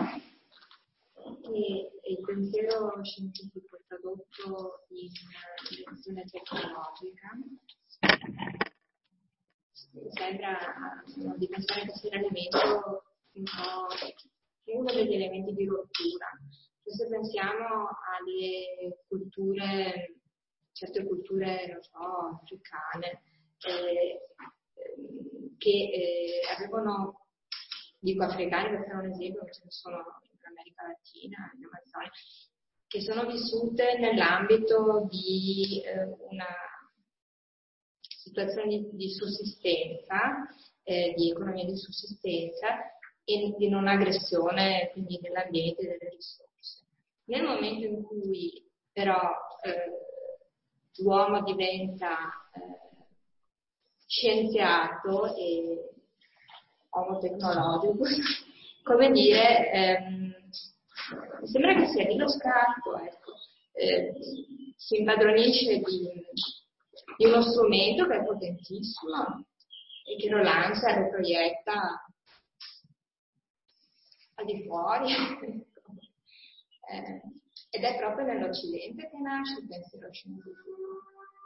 che il pensiero scientifico tradotto in dimensione tecnologica sembra una dimensione che sia l'elemento uno degli elementi di rottura. Se pensiamo alle culture, certe culture, non so, africane, che avevano, dico africani perché è un esempio, ce ne sono in America Latina, in Amazzonia, che sono vissute nell'ambito di una situazione di sussistenza, di economia di sussistenza e di non aggressione quindi dell'ambiente e delle risorse. Nel momento in cui però l'uomo diventa scienziato e uomo tecnologico, come dire, mi sembra che sia lì lo scarto, ecco. Si impadronisce di uno strumento che è potentissimo e che lo lancia, lo proietta al di fuori. Ed è proprio nell'Occidente che nasce il pensiero scientifico.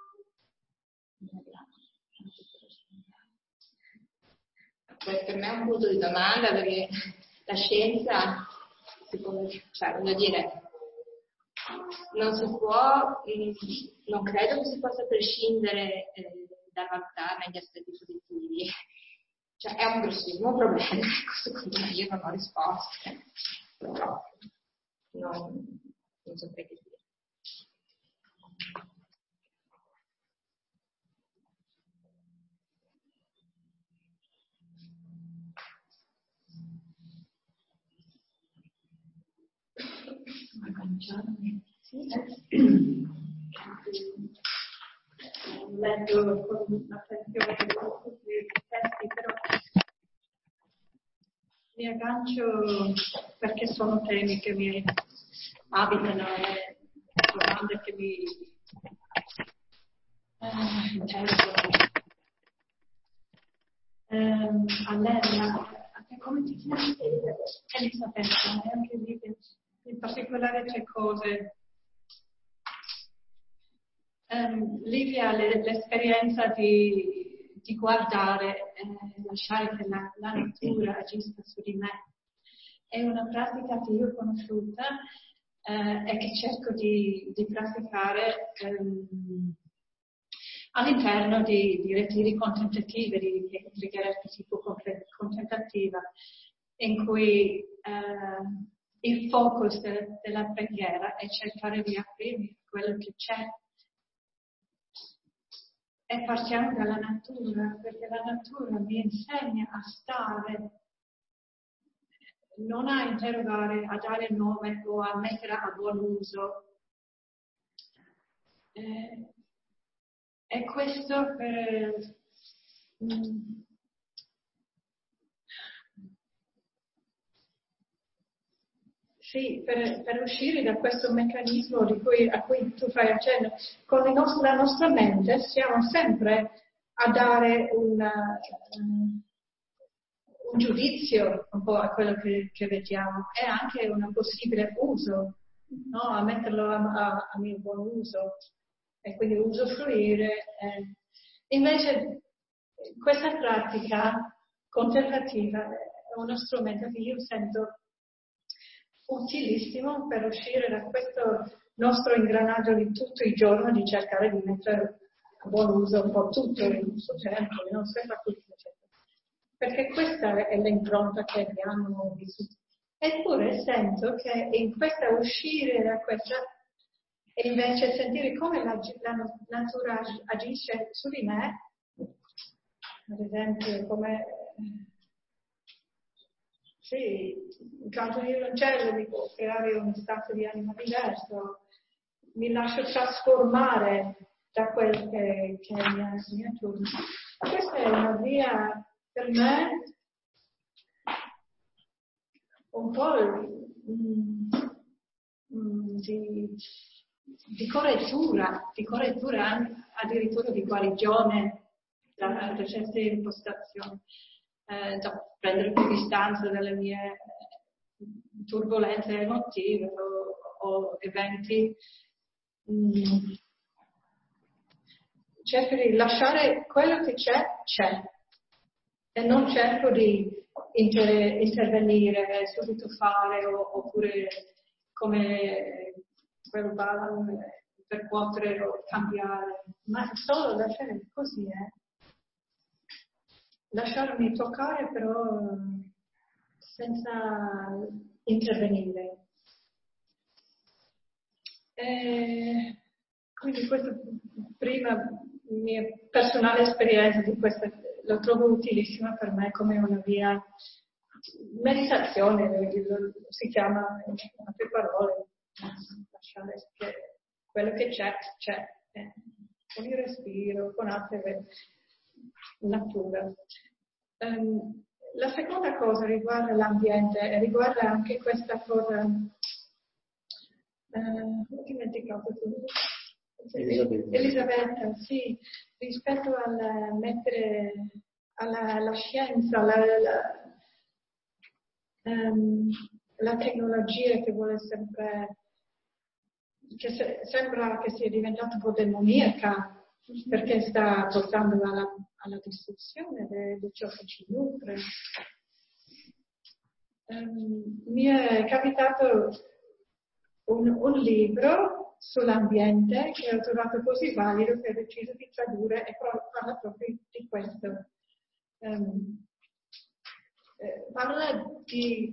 Per me è un punto di domanda, perché la scienza si può, cioè, voglio dire, non si può, non credo che si possa prescindere dal valutarne gli aspetti positivi. Cioè, è un grossissimo problema, secondo me. Io non ho risposte, però non saprei che dire. Leggo con attenzione tutti i testi, però mi aggancio perché sono temi che mi abitano e domande che mi interessano. A lei, a te come ti chiami? Elisabetta, e anche lì in particolare c'è cose. Livia, l'esperienza di guardare e lasciare che la natura agisca su di me è una pratica che io ho conosciuta e che cerco di praticare all'interno di ritiri contemplativi, di preghiera di tipo contemplativa, in cui il focus della preghiera è cercare di aprirmi a quello che c'è e partiamo dalla natura, perché la natura mi insegna a stare, non a interrogare, a dare nome o a mettere a buon uso. E questo per uscire da questo meccanismo a cui tu fai accenno, con la nostra mente siamo sempre a dare un giudizio un po' a quello che vediamo e anche un possibile uso, no? A metterlo a mio buon uso e quindi usufruire. Invece questa pratica contemplativa è uno strumento che io sento utilissimo per uscire da questo nostro ingranaggio di tutto il giorno di cercare di mettere a buon uso un po' tutto il nostro tempo, non sempre facoltà, perché questa è l'impronta che abbiamo vissuto. Eppure sento che in questa uscire da questa e invece sentire come la natura agisce su di me, ad esempio come sì, il canto di un uccello mi può creare uno stato di anima diverso, mi lascio trasformare da quel che è il mio turno. Questa è una via per me un po' di correttura addirittura di guarigione da certe impostazioni. Prendere più distanza dalle mie turbolenze emotive o eventi. Cerco di lasciare quello che c'è e non cerco di intervenire, subito fare oppure come quel ballo percuotere o cambiare, ma solo lasciare così è. Lasciarmi toccare però senza intervenire. Quindi questa prima mia personale esperienza di questa lo trovo utilissima per me come una via meditazione, si chiama in altre parole, lasciare che quello che c'è, con il respiro, con altre natura. La seconda cosa riguarda l'ambiente e riguarda anche questa cosa ho dimenticato Elisabetta, sì, rispetto al mettere alla scienza, la tecnologia che vuole sempre, sembra che sia diventata un po' demoniaca perché sta portando alla distruzione di ciò che ci nutre. Mi è capitato un libro sull'ambiente che ho trovato così valido che ho deciso di tradurre e parla proprio di questo. Parla di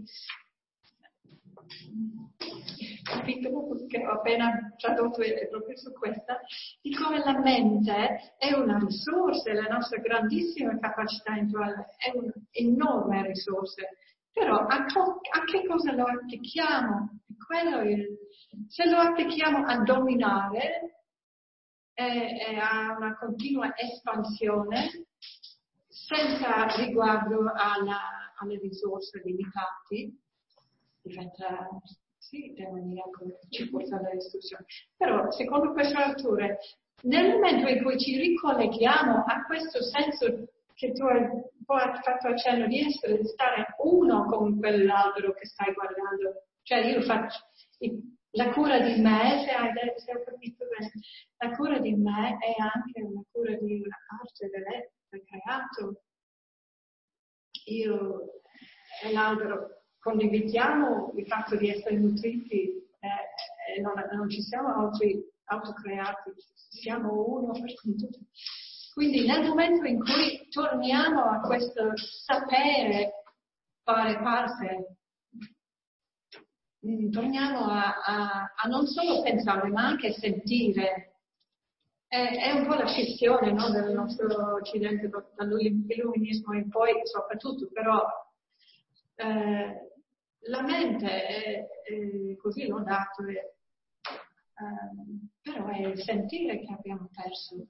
capitolo che ho appena tradotto è proprio su questa, di come la mente è una risorsa, la nostra grandissima capacità intellettuale è un'enorme risorsa, però a che cosa lo applichiamo? Se lo applichiamo a dominare e a una continua espansione senza riguardo alle risorse limitate, diventa demoniaco, ci porta alla distruzione. Però, secondo questo autore, nel momento in cui ci ricolleghiamo a questo senso che tu hai un po' fatto accenno di stare uno con quell'albero che stai guardando, cioè io faccio la cura di me, se ho capito bene, la cura di me è anche una cura di una parte dell'essere creato. Io e l'albero condividiamo il fatto di essere nutriti e non ci siamo autocreati, siamo uno per tutti. Quindi nel momento in cui torniamo a questo sapere fare parte, torniamo a non solo pensare ma anche sentire è un po' la scissione, no, del nostro Occidente, dall'illuminismo in poi soprattutto, però la mente è così lodato, però è il sentire che abbiamo perso.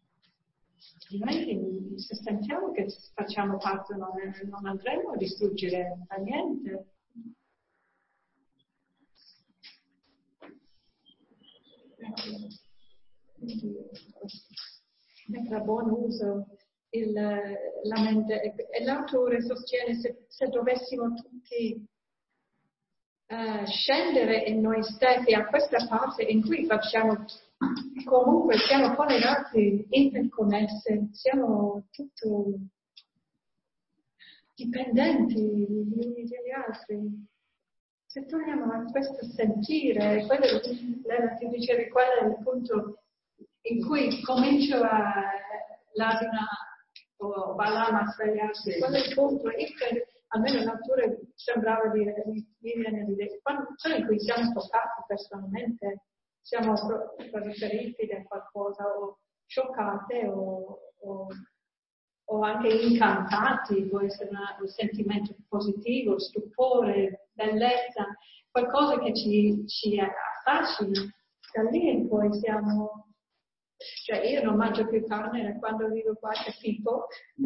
Noi se sentiamo che facciamo parte, non andremo a distruggere a niente. Mettere a buon uso la mente. E l'autore sostiene se dovessimo tutti scendere in noi stessi a questa fase in cui comunque siamo collegati, interconnessi, siamo tutto dipendenti gli uni dagli altri. Se torniamo a questo sentire, quello tu dicevi, qual è il punto in cui comincio l'asina o Balama a svegliarsi, quello è il punto, almeno l'autore sembrava dire, quello in cui siamo toccati personalmente, siamo riferiti da qualcosa, o scioccate, o anche incantati, può essere un sentimento positivo, stupore, bellezza, qualcosa che ci affascina. Da lì in poi siamo... Cioè io non mangio più carne da quando vivo qua, c'è Pippo.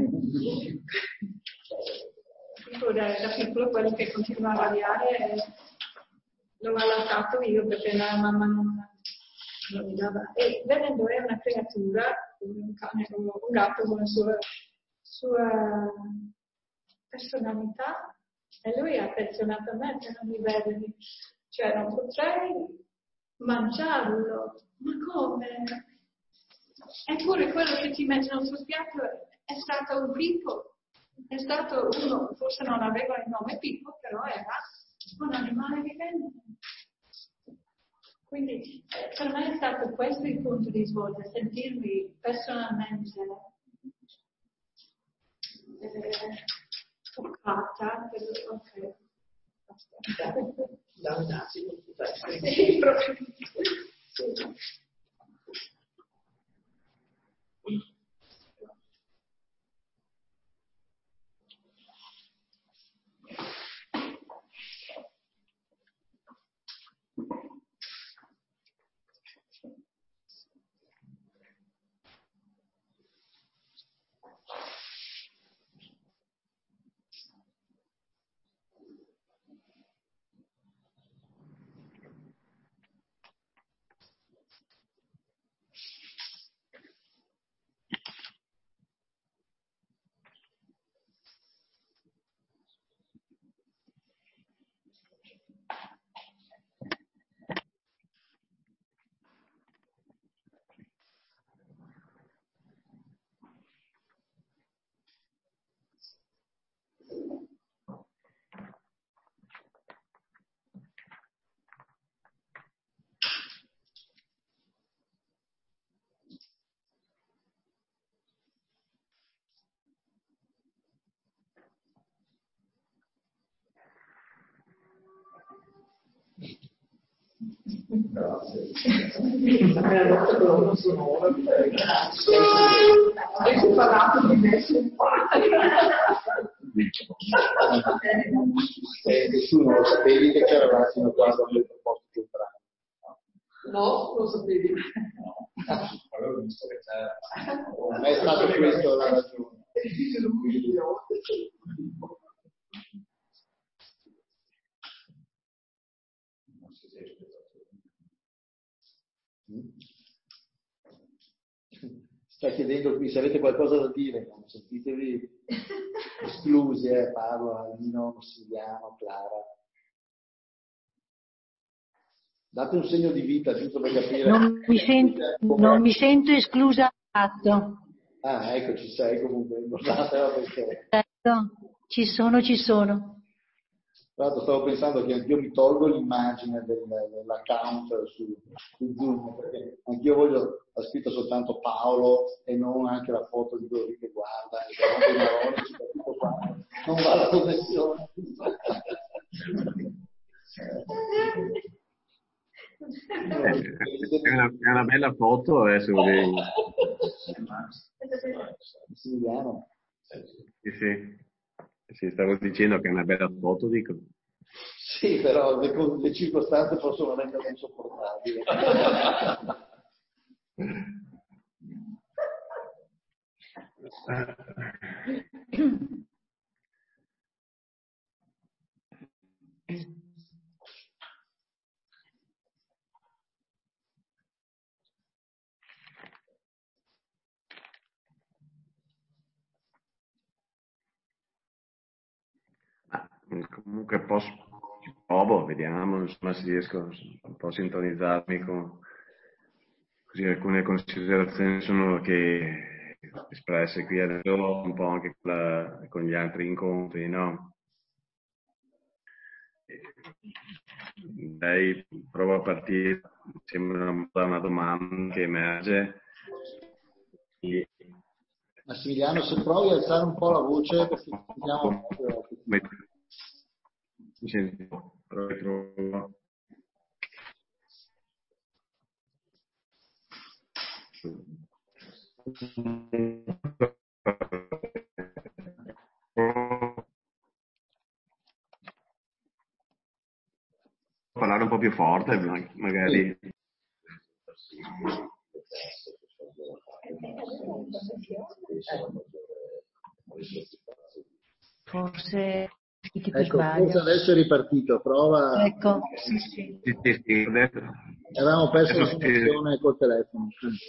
Pippo da piccolo, quello che continua a variare, l'ho allattato io perché la mamma non mi dava. E venendo è una creatura, un cane o un gatto con la sua personalità, e lui è affezionato a me, che non mi vede. Cioè non potrei mangiarlo, ma come? Eppure quello che ti mettono sul piatto è stato un Pippo, è stato uno, forse non aveva il nome Pippo, però era un animale vivente. Quindi per me è stato questo il punto di svolta, sentirmi personalmente toccata, ok, basta. Da un attimo, sì, proprio. Sì. La nostra colonna sonora adesso parlato di me su Nessuno lo sapevi che c'era fino a quando avevo proposto più brano. No, lo sapevi. Avevo visto che c'era. Non è stato questo la ragione. Sta chiedendo qui se avete qualcosa da dire, non sentitevi esclusi, parlo a Nino, Massiliano, Clara. Date un segno di vita, giusto per capire. Non mi sento esclusa affatto. Ah, ecco, ci sei comunque, guardatela perché... Certo, ci sono. Tra l'altro stavo pensando che anch'io mi tolgo l'immagine dell'account su Zoom, perché anch'io voglio, ha scritto soltanto Paolo e non anche la foto di quello lì che guarda, e dei maroni, soprattutto quando non va la connessione. È una bella foto, se volevi. Massimiliano. Sì, stavo dicendo che è una bella foto, dico. Sì, però le circostanze possono rendere insopportabili. Comunque provo, vediamo insomma, se riesco un po' a sintonizzarmi con così alcune considerazioni sono che espresse qui adesso un po' anche con gli altri incontri, no? Lei provo a partire, sembra da una domanda che emerge. Massimiliano, se provi a alzare un po' la voce perché sentiamo mi senti? Provo. Parlare un po' più forte, magari. Forse ecco, forse adesso è ripartito, prova. Ecco, sì. Sì, adesso. Avevamo perso la connessione col telefono.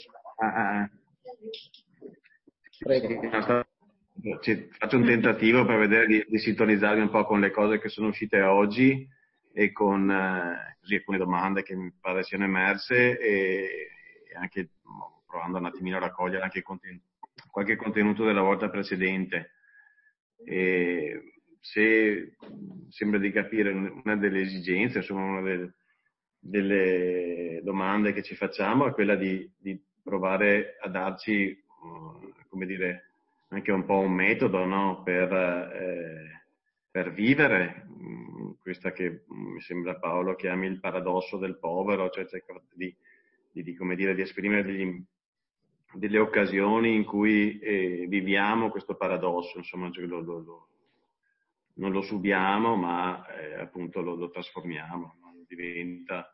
Prego. Faccio un tentativo per vedere di sintonizzarmi un po' con le cose che sono uscite oggi e con così alcune domande che mi pare siano emerse e anche provando un attimino a raccogliere anche qualche contenuto della volta precedente. E se sembra di capire una delle esigenze, insomma una delle domande che ci facciamo è quella di provare a darci, come dire, anche un po' un metodo, no? per vivere questa che mi sembra Paolo chiami il paradosso del povero, cioè come dire, di esprimere delle occasioni in cui viviamo questo paradosso, insomma, cioè non lo subiamo, ma appunto lo trasformiamo, no? Diventa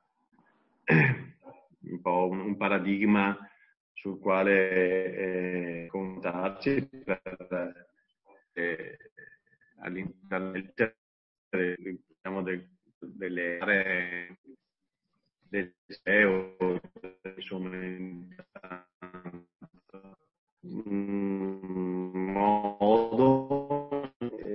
un po' un paradigma sul quale contarci per all'interno diciamo, delle aree del SEO, insomma, un modo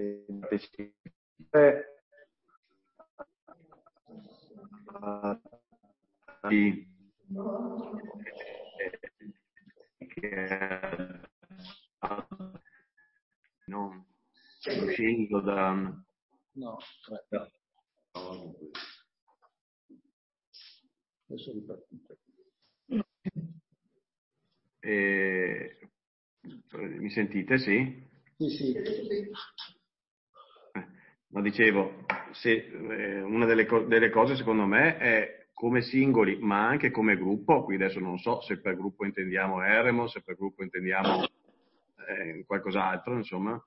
non uscendo da no. Adesso è ripartito. Mi sentite? Sì? Sì. Ma dicevo, una delle cose secondo me è come singoli, ma anche come gruppo, qui adesso non so se per gruppo intendiamo Eremo, se per gruppo intendiamo qualcos'altro, insomma,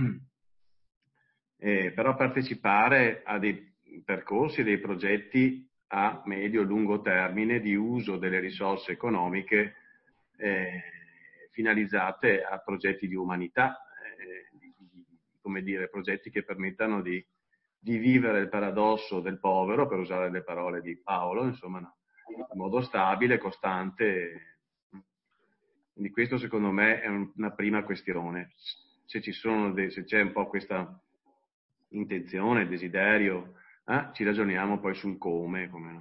però partecipare a dei percorsi, dei progetti a medio-lungo termine di uso delle risorse economiche finalizzate a progetti di umanità, come dire, progetti che permettano di vivere il paradosso del povero, per usare le parole di Paolo, insomma, no, in modo stabile, costante. Quindi questo secondo me è una prima questione. Se c'è un po' questa intenzione, desiderio, ci ragioniamo poi sul come no?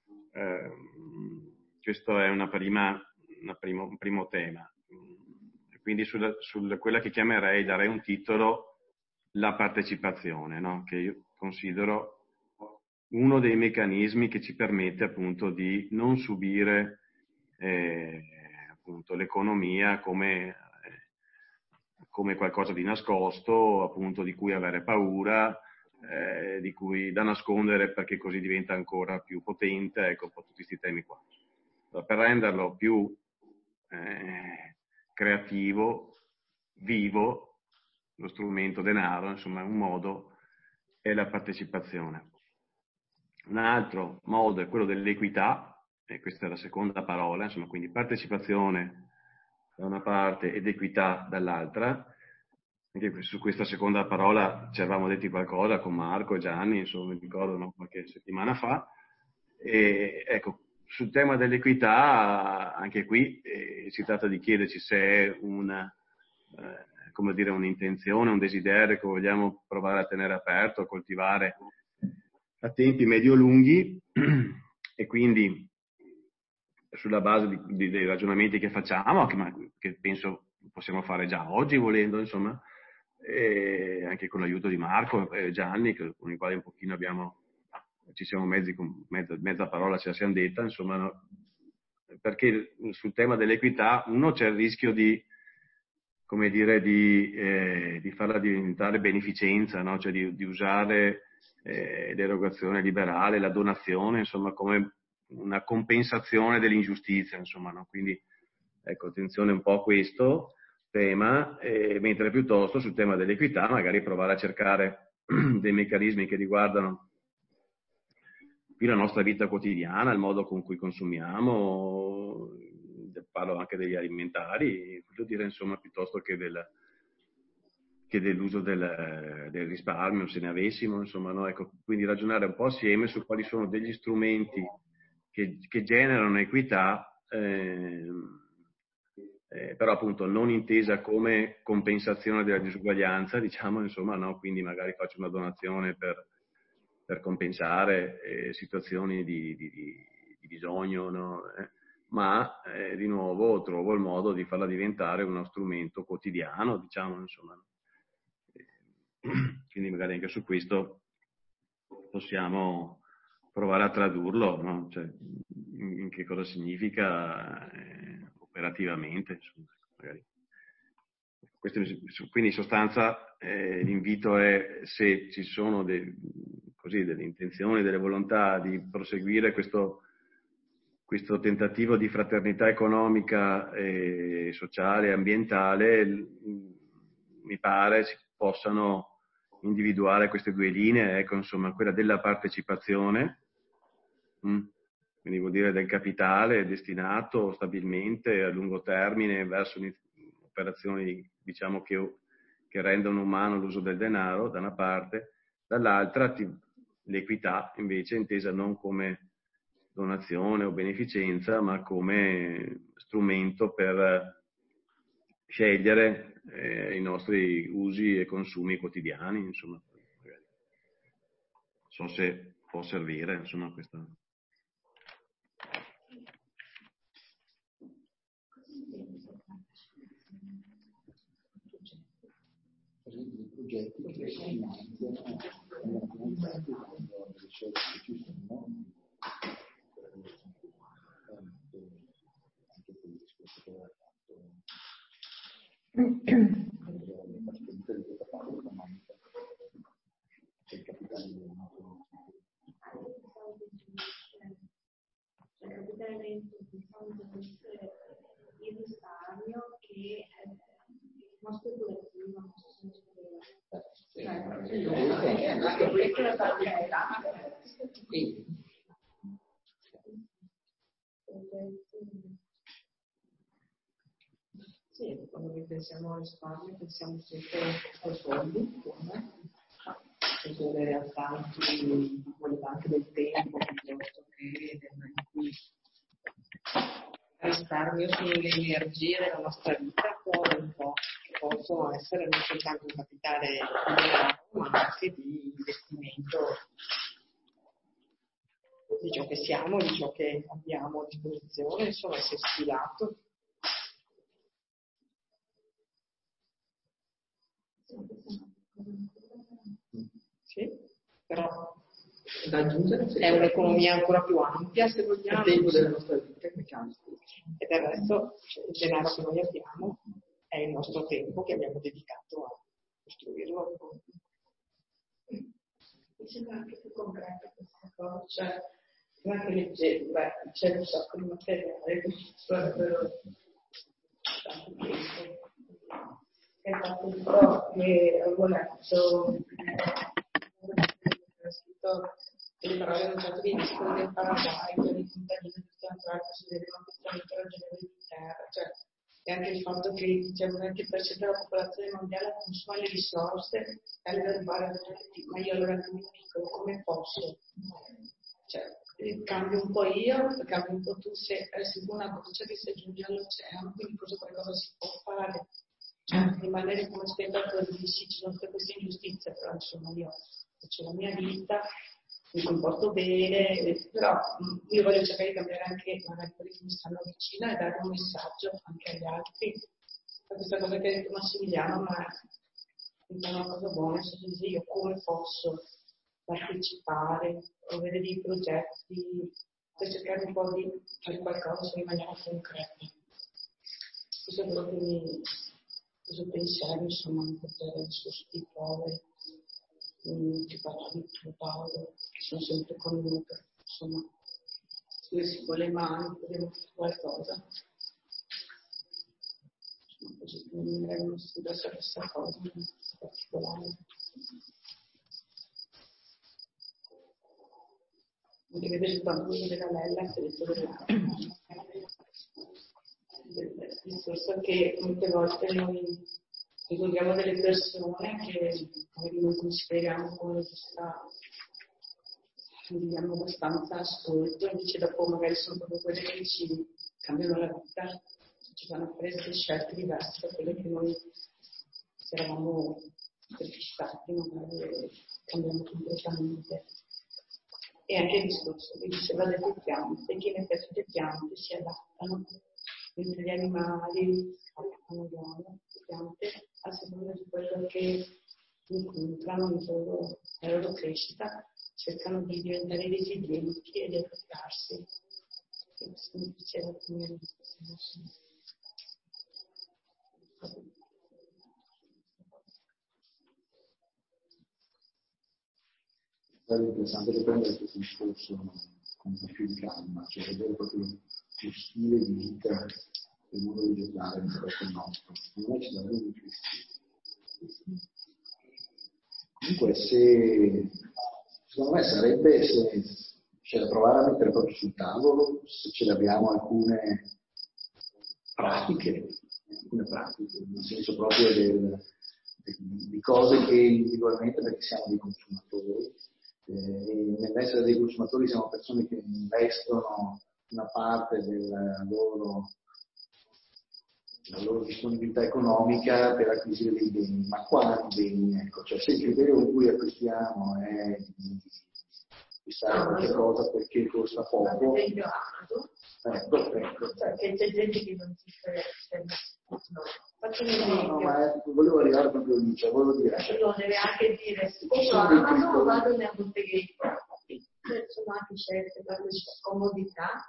Questo è un primo tema. Quindi quella che darei un titolo, la partecipazione, no? Che io considero uno dei meccanismi che ci permette appunto di non subire appunto l'economia come qualcosa di nascosto, appunto di cui avere paura, di cui da nascondere perché così diventa ancora più potente, ecco un po' tutti questi temi qua. per renderlo più creativo, vivo, lo strumento denaro, insomma, un modo è la partecipazione. Un altro modo è quello dell'equità, e questa è la seconda parola, insomma, quindi partecipazione da una parte ed equità dall'altra. Anche su questa seconda parola ci avevamo detti qualcosa con Marco e Gianni, insomma, mi ricordo, no? Qualche settimana fa. E ecco, sul tema dell'equità, anche qui si tratta di chiederci se è come dire, un'intenzione, un desiderio che vogliamo provare a tenere aperto, a coltivare a tempi medio-lunghi, e quindi sulla base dei ragionamenti che facciamo, che penso possiamo fare già oggi volendo, insomma, e anche con l'aiuto di Marco e Gianni, con i quali un pochino ci siamo mezza parola ce la siamo detta, insomma, no? Perché sul tema dell'equità c'è il rischio di, come dire, di farla diventare beneficenza, no? Cioè di usare l'erogazione liberale, la donazione, insomma, come una compensazione dell'ingiustizia, insomma, no? Quindi, ecco, attenzione un po' a questo tema, mentre piuttosto sul tema dell'equità magari provare a cercare dei meccanismi che riguardano più la nostra vita quotidiana, il modo con cui consumiamo, parlo anche degli alimentari, voglio dire, insomma, piuttosto che dell'uso del risparmio, se ne avessimo, insomma, no? Ecco, quindi ragionare un po' assieme su quali sono degli strumenti che generano equità, però appunto non intesa come compensazione della disuguaglianza, diciamo, insomma, no? Quindi magari faccio una donazione per compensare situazioni di bisogno, no? Ma di nuovo trovo il modo di farla diventare uno strumento quotidiano, diciamo, insomma. Quindi magari anche su questo possiamo provare a tradurlo, no? Cioè, in che cosa significa operativamente, insomma, magari. Quindi in sostanza l'invito è, se ci sono delle intenzioni, delle volontà di proseguire questo tentativo di fraternità economica, sociale e ambientale, mi pare si possano individuare queste due linee, ecco, insomma, quella della partecipazione, quindi vuol dire del capitale destinato stabilmente a lungo termine verso operazioni, diciamo, che rendono umano l'uso del denaro, da una parte, dall'altra l'equità invece intesa non come donazione o beneficenza, ma come strumento per scegliere i nostri usi e consumi quotidiani, insomma. Non so se può servire, insomma, questa. Dei progetti che finanziano quando le risorse che ci sono, anche per il discorso che aveva fatto la partita di questa parte economica del capitale dentro. Il capitale dentro il risparmio che non speculativo, non so se sì, quando noi pensiamo al risparmio pensiamo sempre ai soldi, perché in realtà anche anche del tempo piuttosto che del risparmio sulle energie della nostra vita, che possono essere non soltanto un capitale di denaro, ma anche di investimento di ciò che siamo, di ciò che abbiamo a disposizione, insomma, se stilato. Sì, però da aggiungere è un'economia ancora più ampia, se vogliamo, il tempo della nostra vita, e del resto il denaro che noi abbiamo è il nostro tempo che abbiamo dedicato a costruirlo. Mi sembra anche più concreta questa cosa, cioè anche leggendo, c'è un sacco di materiale, quindi sarebbero tanto tempo. È fatto un po' che avevo letto, ho scritto delle parole in un certo di discorso del Paraguay, per i contadini che stanno si vedevano questa ragionevole di terra, cioè, e anche il fatto che diciamo che il percento della popolazione mondiale consuma le risorse e alle rubare, ma io allora mi dico come posso? Cioè, cambio un po' io, cambio un po' tu, se resti una goccia che si aggiunge all'oceano, quindi forse qualcosa si può fare. Cioè, rimanere come spettatore di sì, ci sono tutte queste ingiustizie, però insomma io faccio la mia vita, mi comporto bene, però io voglio cercare di cambiare anche magari quelli che mi stanno vicino e dare un messaggio anche agli altri. Questa cosa che ha detto Massimiliano, ma è una cosa buona, se dice io come posso partecipare, o vedere dei progetti, per cercare un po' di fare qualcosa in maniera concreta. Questo è quello che mi questo pensiero, insomma, anche per il suo poveri, ti parlavi tu Paolo, che sono sempre con noi, insomma, se con le mani potremo fare qualcosa. Così mi viene uno studio su questa cosa in particolare. Anche mi è piaciuto anche della Lella che ha detto del discorso che molte volte noi incontriamo delle persone che magari non consideriamo come diamo abbastanza ascolto, invece dopo magari sono proprio quelle che ci cambiano la vita, ci fanno fare delle scelte diverse da quelle che noi eravamo prefissati, magari cambiamo completamente. E anche il discorso che diceva delle piante, che in effetti le piante si adattano, mentre gli animali fanno le piante a seconda di quello che incontrano nella loro crescita, cercano di diventare resilienti e di adattarsi. Questo mi diceva come È interessante che prendere questo discorso con più di calma, cioè vedere proprio lo stile di vita del mondo vegetale rispetto al nostro. Non è che ci sono dei comunque secondo me sarebbe se c'è da provare a mettere proprio sul tavolo, se ce ne abbiamo alcune pratiche, nel senso proprio di cose che individualmente, perché siamo dei consumatori, nell'essere dei consumatori siamo persone che investono una parte della loro disponibilità economica per acquisire dei beni, ma quali beni? Ecco, cioè se il criterio con cui acquistiamo è di acquistare qualche cosa perché costa poco, ecco. Cioè, che c'è gente che non si faccio un esempio. Ma volevo arrivare proprio lì, cioè volevo dire. Uno deve anche dire, sposo Amazon o vado nella botteghetta? Sono anche scelte, per comodità.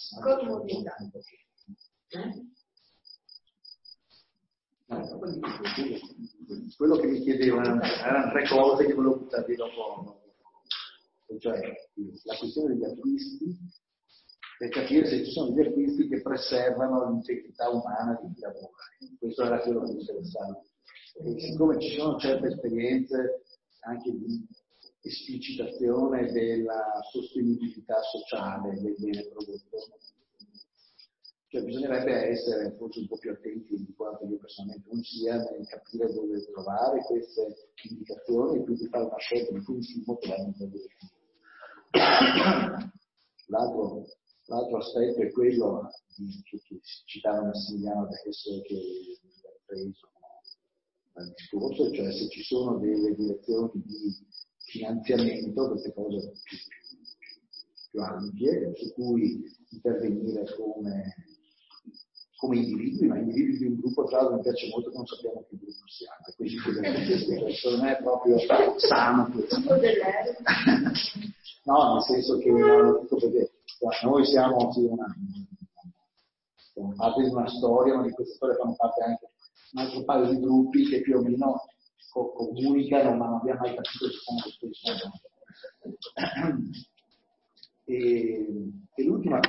Quello che mi chiedevano erano tre cose che volevo buttare via dopo, cioè la questione degli acquisti, per capire se ci sono degli acquisti che preservano l'integrità umana di chi lavora. Questo era quello che mi interessava. E siccome ci sono certe esperienze anche di esplicitazione della sostenibilità sociale del bene prodotto, cioè bisognerebbe essere forse un po' più attenti di quanto io personalmente non sia nel capire dove trovare queste indicazioni e quindi fare una scelta di consumo che vanno in direzione. L'altro aspetto è quello che citava Massimiliano adesso, che ha preso dal discorso, cioè se ci sono delle direzioni di finanziamento, queste cose più ampie, su cui intervenire come individui, ma individui di un gruppo, tra l'altro mi piace molto che non sappiamo che gruppo siamo, quindi secondo me è proprio sano questo. No, nel senso che noi siamo parte di una storia, ma di questa storia fanno parte anche un altro paio di gruppi che più o meno comunicano, ma non abbiamo mai capito che sono queste.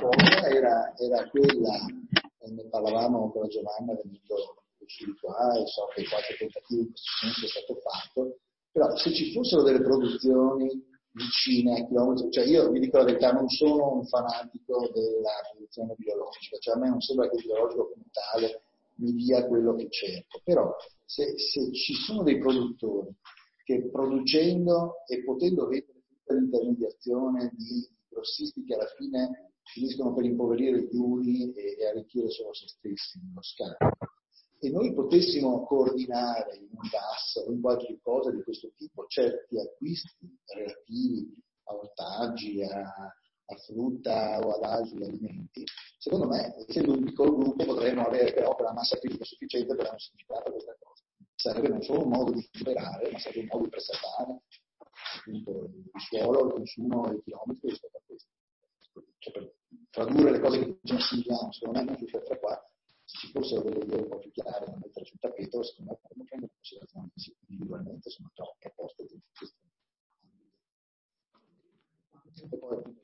cosa era quella, ne parlavamo con la Giovanna del mondo spirituale, so che qualche tentativo in questo senso è stato fatto, però se ci fossero delle produzioni vicine a chilometri, cioè io vi dico la verità, non sono un fanatico della produzione biologica, cioè a me non sembra che il biologico come tale mi dia quello che cerco, però se ci sono dei produttori che producendo e potendo vendere tutta l'intermediazione di grossisti che alla fine finiscono per impoverire gli uni e arricchire solo se stessi nello scambio, e noi potessimo coordinare in un DAS o in qualche cosa di questo tipo certi acquisti relativi a ortaggi, a frutta o ad altri alimenti, secondo me, essendo un piccolo gruppo, potremmo avere però quella massa critica sufficiente per dare un significato a questa cosa. Sarebbe non solo un modo di superare, ma sarebbe un modo di preservare appunto il suolo, il consumo e i chilometri rispetto a questo. Cioè, per tradurre le cose che ci insegniamo, secondo me, non tutte e tre qua, se ci fossero delle idee un po' più chiare da mettere sul tappeto, secondo me potremmo prendere in considerazione che individualmente sono troppe poste di questo. E poi appunto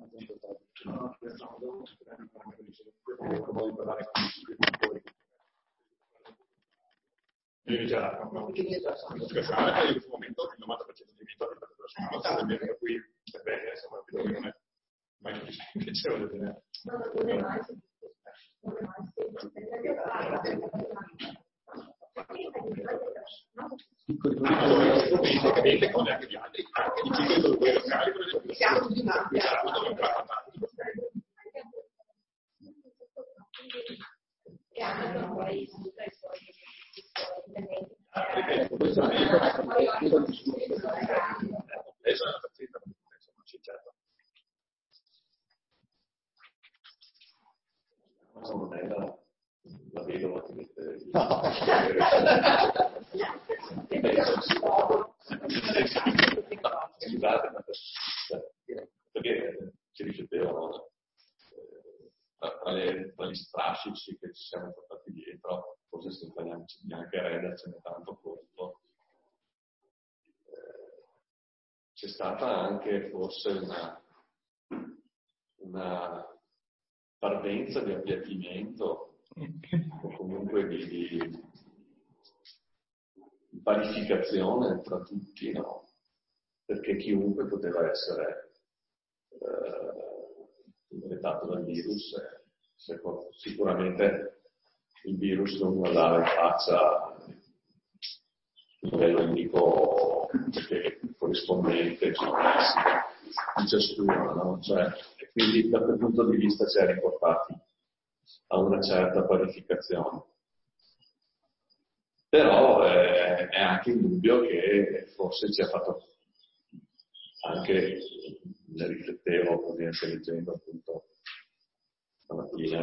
in questo momento il 90% dei ritorni sono notati, per cui è bene, insomma, non è mai piacevole tenere. Ovviamente con anche gli altri, anche i piccoli produttori locali, per esempio, siamo di non è la vedova che mette scusate, perché ci riflettevano tra gli strascici che ci siamo portati dietro, forse senza neanche rendercene tanto conto, c'è stata anche forse una parvenza di appiattimento o comunque di parificazione tra tutti, no? Perché chiunque poteva essere infettato dal virus, sicuramente il virus non guardava in faccia il livello indico corrispondente di ciascuno, no? Cioè, e quindi da quel punto di vista si è riportati a una certa parificazione. Però è anche indubbio che forse ci ha fatto anche, ne riflettevo così anche leggendo appunto stamattina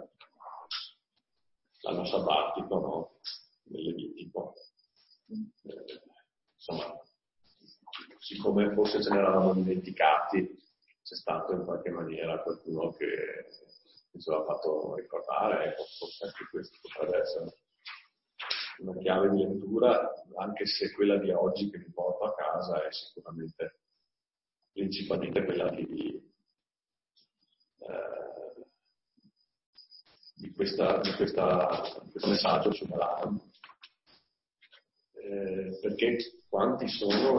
l'anno sabbatico, no? Nel Levitico. Insomma, siccome forse ce ne eravamo dimenticati, c'è stato in qualche maniera qualcuno che ci aveva fatto ricordare, forse anche questo potrebbe essere una chiave di lettura, anche se quella di oggi che mi porto a casa è sicuramente principalmente quella di questo messaggio su Balaam, perché quanti sono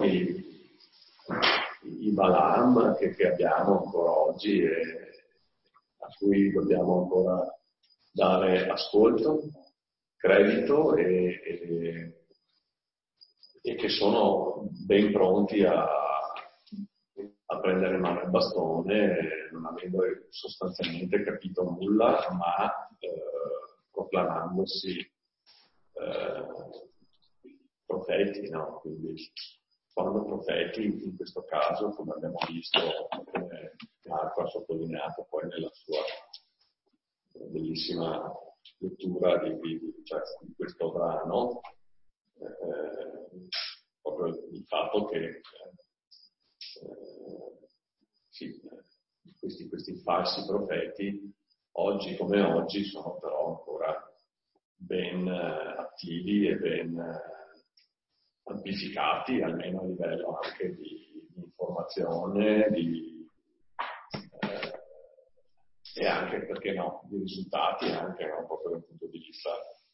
i Balaam che abbiamo ancora oggi e a cui dobbiamo ancora dare ascolto, credito e che sono ben pronti a prendere in mano il bastone, non avendo sostanzialmente capito nulla, ma proclamandosi profeti, no? Quindi quando profeti, in questo caso, come abbiamo visto, come Marco ha sottolineato poi nella sua bellissima lettura di questo brano, proprio il fatto che questi falsi profeti oggi come oggi sono però ancora ben attivi e ben amplificati, almeno a livello anche di informazione, di e anche, perché no, di risultati, anche no, proprio dal punto di vista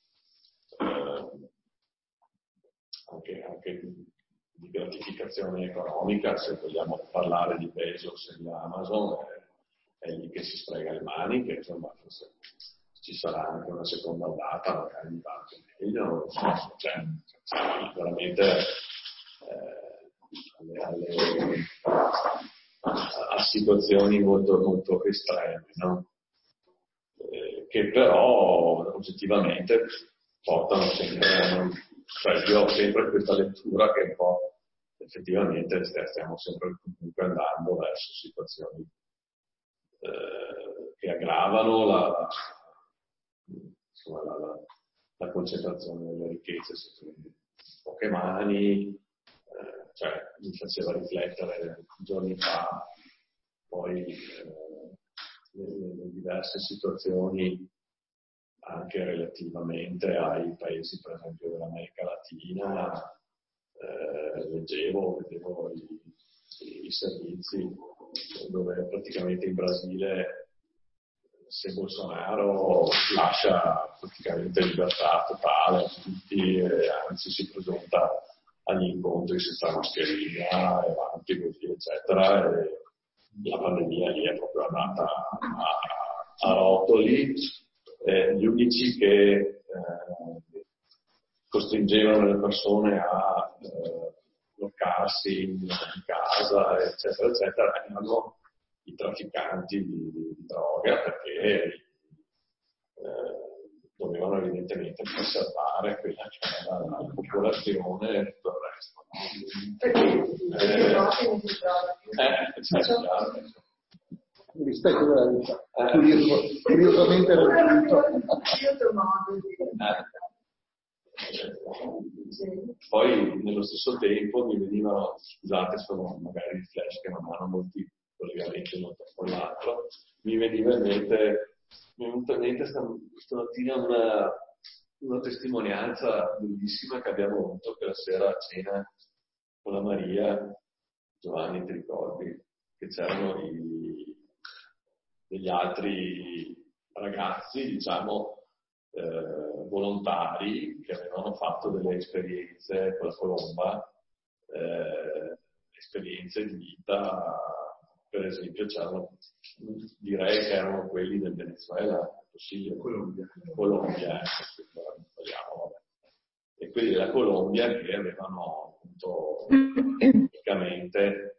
anche di gratificazione economica. Se vogliamo parlare di Bezos e di Amazon, è lì che si sfrega le mani, che insomma ci sarà anche una seconda ondata, magari di parte meglio, cioè veramente a situazioni molto, molto estreme, no? Che però oggettivamente portano sempre, cioè io ho sempre questa lettura che un po' effettivamente stiamo sempre comunque andando verso situazioni che aggravano la concentrazione delle ricchezze in poche mani. Cioè mi faceva riflettere giorni fa poi le diverse situazioni anche relativamente ai paesi per esempio dell'America Latina. Vedevo i servizi dove praticamente in Brasile, se Bolsonaro lascia praticamente libertà totale a tutti, anzi si presenta agli incontri senza mascherina e avanti così eccetera, e la pandemia lì è proprio andata a rotoli. Gli unici che costringevano le persone a bloccarsi in casa eccetera eccetera erano i trafficanti di droga, perché dovevano evidentemente preservare quella che era la popolazione e tutto il resto. Rispetto della vita, curiosamente raggiunto. Poi nello stesso tempo mi venivano, scusate, sono magari i flash che non hanno molti collegamenti l'uno con l'altro, mi veniva in mente stamattina una testimonianza bellissima che abbiamo avuto quella sera a cena con la Maria. Giovanni, ti ricordi che c'erano degli altri ragazzi, diciamo, volontari che avevano fatto delle esperienze con la colomba, esperienze di vita. Per esempio direi che erano quelli del Venezuela, possibile, Colombia, e quelli della Colombia che avevano appunto praticamente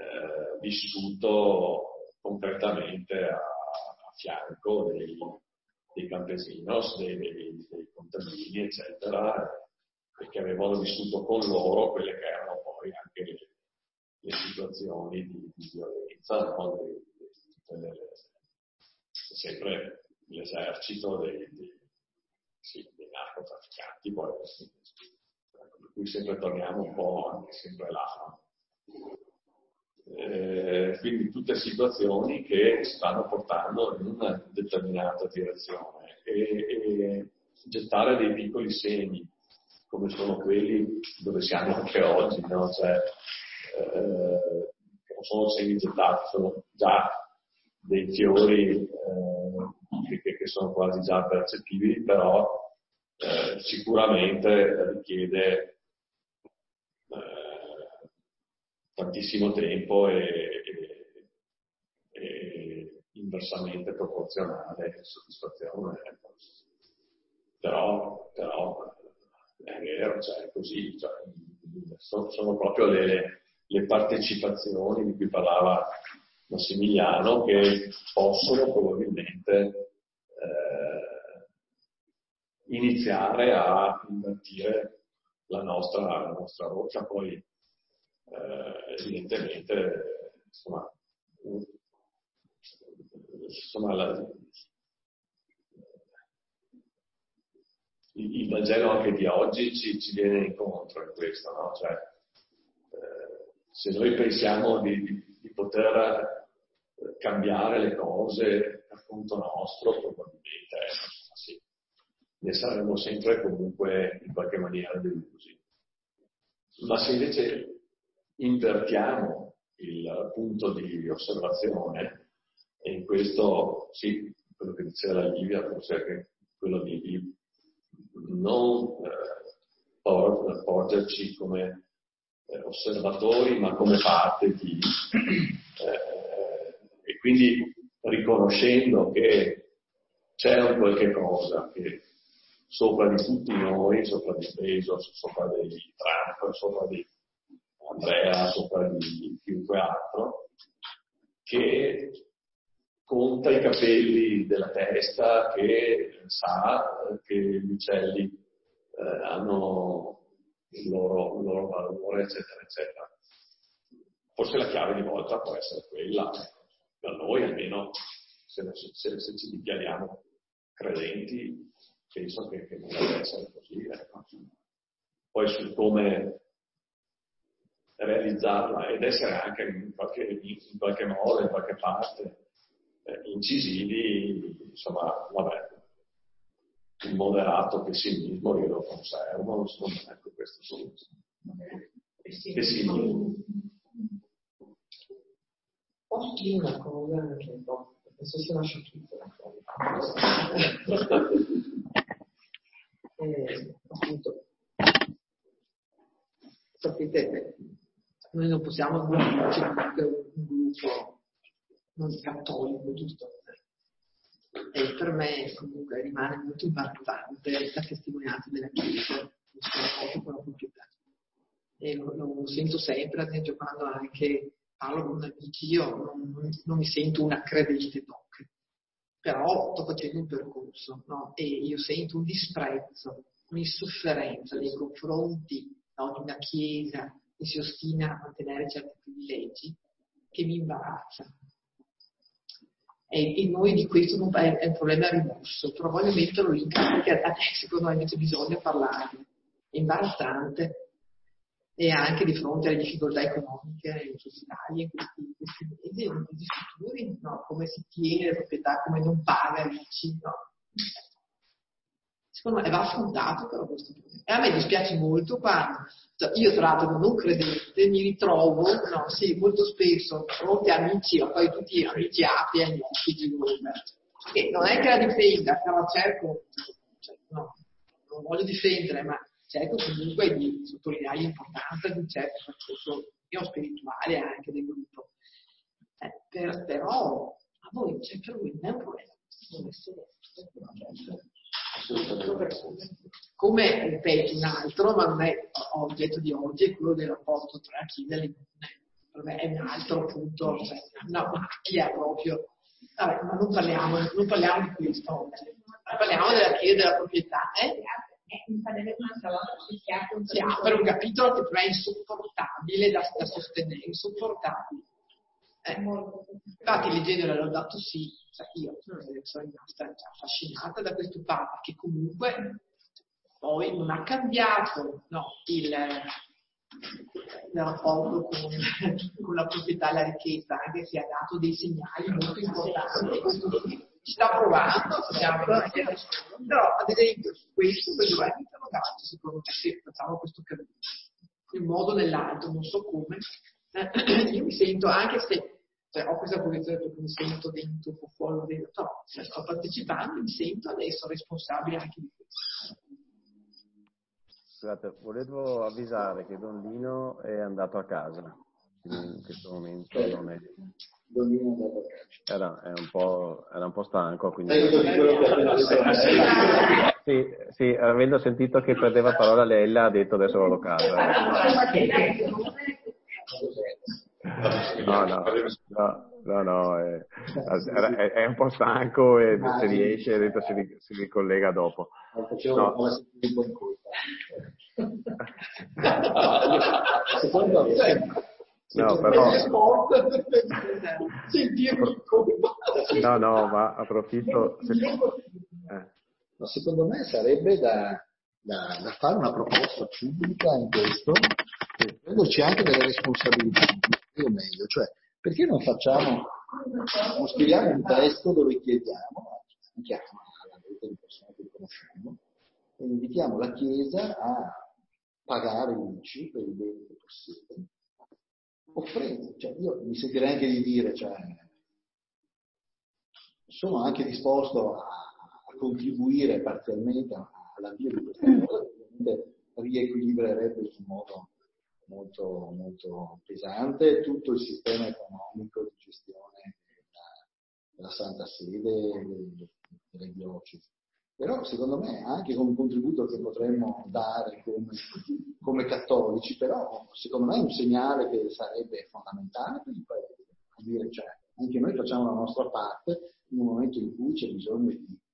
vissuto concretamente a fianco dei campesinos, dei contadini, eccetera, e che avevano vissuto con loro quelle che erano poi anche le situazioni di violenza, no? Sempre l'esercito dei narcotrafficanti, poi per cui sempre torniamo un po' anche sempre là, no? Quindi tutte situazioni che stanno portando in una determinata direzione e gettare dei piccoli segni come sono quelli dove siamo anche oggi, no? Cioè, non sono segni gettati, sono già dei fiori che sono quasi già percettibili, però sicuramente richiede tantissimo tempo e inversamente proporzionale soddisfazione. Però è vero, cioè è così, cioè, sono proprio le partecipazioni di cui parlava Massimiliano che possono probabilmente iniziare a invertire la nostra rotta. Poi evidentemente il Vangelo anche di oggi ci viene incontro in questo, no? Cioè, se noi pensiamo di poter cambiare le cose per conto nostro, probabilmente sì, ne saremo sempre comunque in qualche maniera delusi. Ma se invece invertiamo il punto di osservazione E in questo, sì, quello che diceva la Livia, forse è che quello di non porgerci come osservatori, ma come parte di... e quindi riconoscendo che c'è un qualche cosa che sopra di tutti noi, sopra di Bezos, sopra di Trump, sopra di Andrea, sopra di chiunque altro, che conta i capelli della testa, che sa che gli uccelli hanno il loro valore, eccetera, eccetera. Forse la chiave di volta può essere quella, per noi almeno, se ci dichiariamo credenti, penso che non deve essere così. Ecco. Poi su come realizzarla ed essere anche in qualche modo, in qualche parte, incisivi, insomma, vabbè, un moderato pessimismo io lo conservo, insomma, ecco, questo sono pessimismo. Posso dire una cosa che adesso si lascia tutto appunto, sapete, noi non possiamo dire un gruppo non cattolico, giusto? E per me comunque rimane molto importante la testimonianza della Chiesa nel suo rapporto con la proprietà. E lo sento sempre, ad esempio, quando anche parlo con amici, io non mi sento una credente doc, però sto facendo un percorso, no? E io sento un disprezzo, un'insofferenza nei confronti, no, di una Chiesa che si ostina a mantenere certi privilegi che mi imbarazza. E noi di questo non è un problema rimosso, però voglio metterlo lì perché secondo me invece bisogna parlarne. È imbarazzante. E anche di fronte alle difficoltà economiche e sociali in questi mesi, in questi futuri, no? Come si tiene la proprietà, come non paga l'ICI, no? Secondo me va affrontato però questo problema. E a me dispiace molto quando io tra l'altro non credente mi ritrovo, no, sì, molto spesso di fronte a amici, o poi tutti amici api agli occhi di Roma, che non è che la difenda, però cerco, no, non voglio difendere, ma cerco comunque di sottolineare l'importanza di un certo percorso spirituale anche del gruppo. Però a voi, cioè, per voi non è un problema. Come, ripeto, un altro, ma non è oggetto di oggi, è quello del rapporto tra la Chiesa e l'Immune. Per me è un altro punto, cioè una macchia proprio. Vabbè, ma non parliamo di questo oggi. Parliamo della Chiesa e della proprietà. Si apre un capitolo che per me è insopportabile da sostenere, insopportabile. Infatti leggendo la Laudato Si, io sono rimasta affascinata da questo Papa che comunque poi non ha cambiato, no, il rapporto con la proprietà e la ricchezza, anche se ha dato dei segnali molto importanti. Ci sta provando, però ad esempio su questo dovremmo interrogarci, secondo me, se facciamo questo cammino in un modo o nell'altro, non so come. Io mi sento, anche se ho questa posizione perché mi sento dentro, un po' fuori dentro, però se sto partecipando mi sento adesso responsabile anche di questo. Scusate, volevo avvisare che Don Lino è andato a casa, quindi in questo momento non è... Don Lino è andato a casa. Era un po' stanco, quindi... Sì, avendo sentito che prendeva parola Lella, ha detto adesso vado a casa. No, è un po' stanco e se riesce ha detto si ricollega dopo. No, però no, ma approfitto. Ma secondo me sarebbe da fare una proposta pubblica in questo, e prenderci anche delle responsabilità, o meglio, cioè perché non scriviamo un testo dove chiediamo anche alla rete di persone che conosciamo e invitiamo la Chiesa a pagare l'ICI per i beni che possiede, offrendo, cioè io mi sentirei anche di dire, cioè sono anche disposto a contribuire parzialmente all'avvio di questa cosa, che ovviamente riequilibrerebbe in modo molto, molto pesante tutto il sistema economico di gestione della Santa Sede delle diocesi. Però secondo me anche con un contributo che potremmo dare come cattolici, però secondo me è un segnale che sarebbe fondamentale per il Paese, a dire, cioè, anche noi facciamo la nostra parte in un momento in cui c'è bisogno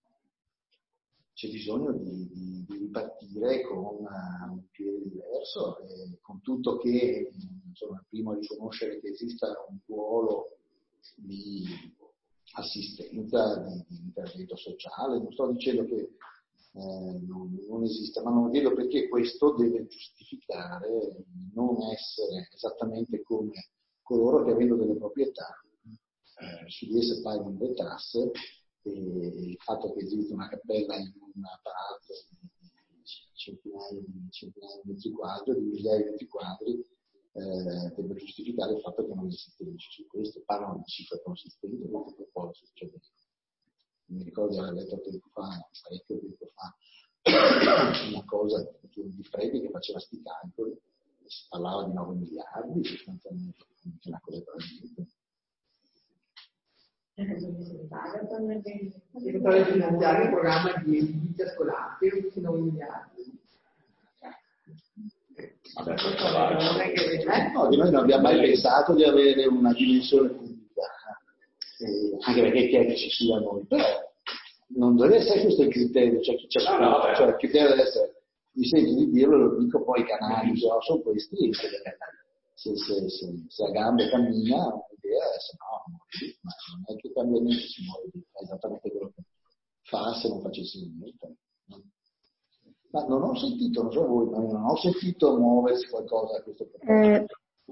di ripartire con un piede diverso, con tutto che, insomma, prima riconoscere che esista un ruolo di assistenza, di intervento sociale. Non sto dicendo che non esista, ma non vedo perché questo deve giustificare non essere esattamente come coloro che, avendo delle proprietà, su di esse pagano le tasse, e il fatto che esiste una cappella in un palazzo di centinaia di metri quadri, di migliaia di metri quadri, deve giustificare il fatto che non esiste legge su questo. Parlano di cifre consistenti, questo che poi succede. Mi ricordo di aver letto parecchio tempo fa, una cosa di Freddi che faceva sti calcoli, si parlava di 9 miliardi, sostanzialmente, una cosa veramente. Si potrebbe finanziare il programma di edilizia scolastica di 9 miliardi. No, di noi non abbiamo mai pensato di avere una dimensione pubblica, anche perché chi è che ci sia noi, però non deve essere questo il criterio, cioè chi c'è cioè il criterio deve essere, mi sento di dirlo, lo dico poi i canali, sono questi, se a gambe cammina, l'idea è se no, ma non è che cambia niente, si muove, è esattamente quello che fa se non facesse niente. Ma non ho sentito, non so voi, ma non ho sentito muoversi qualcosa a questo proposito.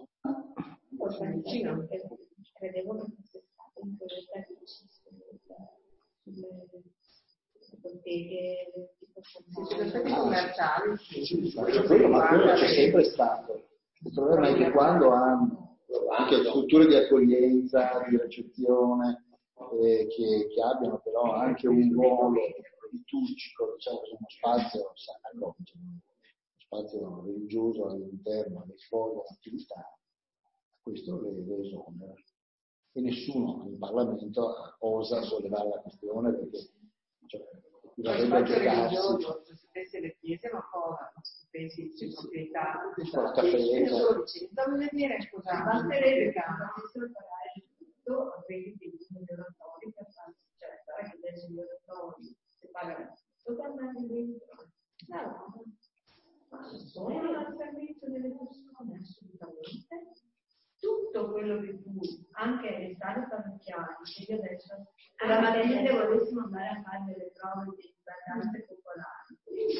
Credevo che fosse stato un progetto sulle botteghe tipo commerciali. Ma quello c'è sempre stato. Il problema è che quando hanno anche strutture di accoglienza, di recezione, che abbiano però anche un ruolo liturgico, diciamo, uno spazio sacro, uno spazio religioso all'interno dei fuori dell'attività, questo le esonera. E nessuno in Parlamento osa sollevare la questione perché dovrebbe giocarsi. Se pensi alle chiese, ma cosa? Se pensi alle proprietà, la cappelletta. Voglio dire, scusa, basterebbe che potessero pagare tutto a quelli che sono gli oratori per farsi, cioè, sai che adesso gli oratori si pagano tutto per andare dentro. No, ma sono al servizio delle persone, assolutamente. Tutto quello che tu, anche le sale parrocchiali, che io adesso, alla mattina volessimo andare a fare delle prove di badanze popolari, devi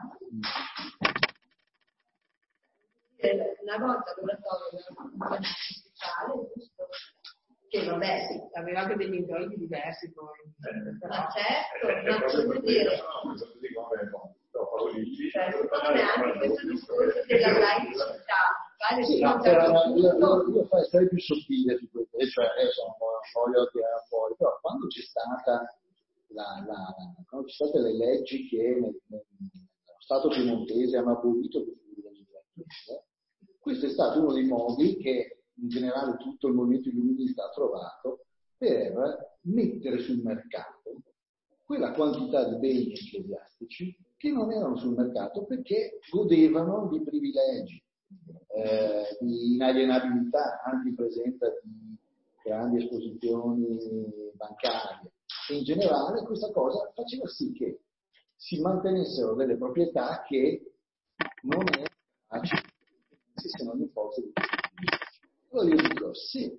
pagare. Una volta l'oratorio era un po' speciale, giusto? Che vabbè, sì, aveva anche degli introiti diversi poi. Ma certo, ma cosa dire? Secondo me anche questo discorso della laicità. Sì, no, io sarei più sottile su questo, cioè adesso non voglio tirare fuori, però quando c'è stata quando ci sono state le leggi che nello Stato piemontese hanno abolito questo privilegio gratuito, questo è stato uno dei modi che in generale tutto il movimento illuminista ha trovato per mettere sul mercato quella quantità di beni ecclesiastici che non erano sul mercato perché godevano di privilegi, di inalienabilità anche in presenza di grandi esposizioni bancarie. E in generale questa cosa faceva sì che si mantenessero delle proprietà che non erano facili se non in forza di questo. Allora io dico, sì,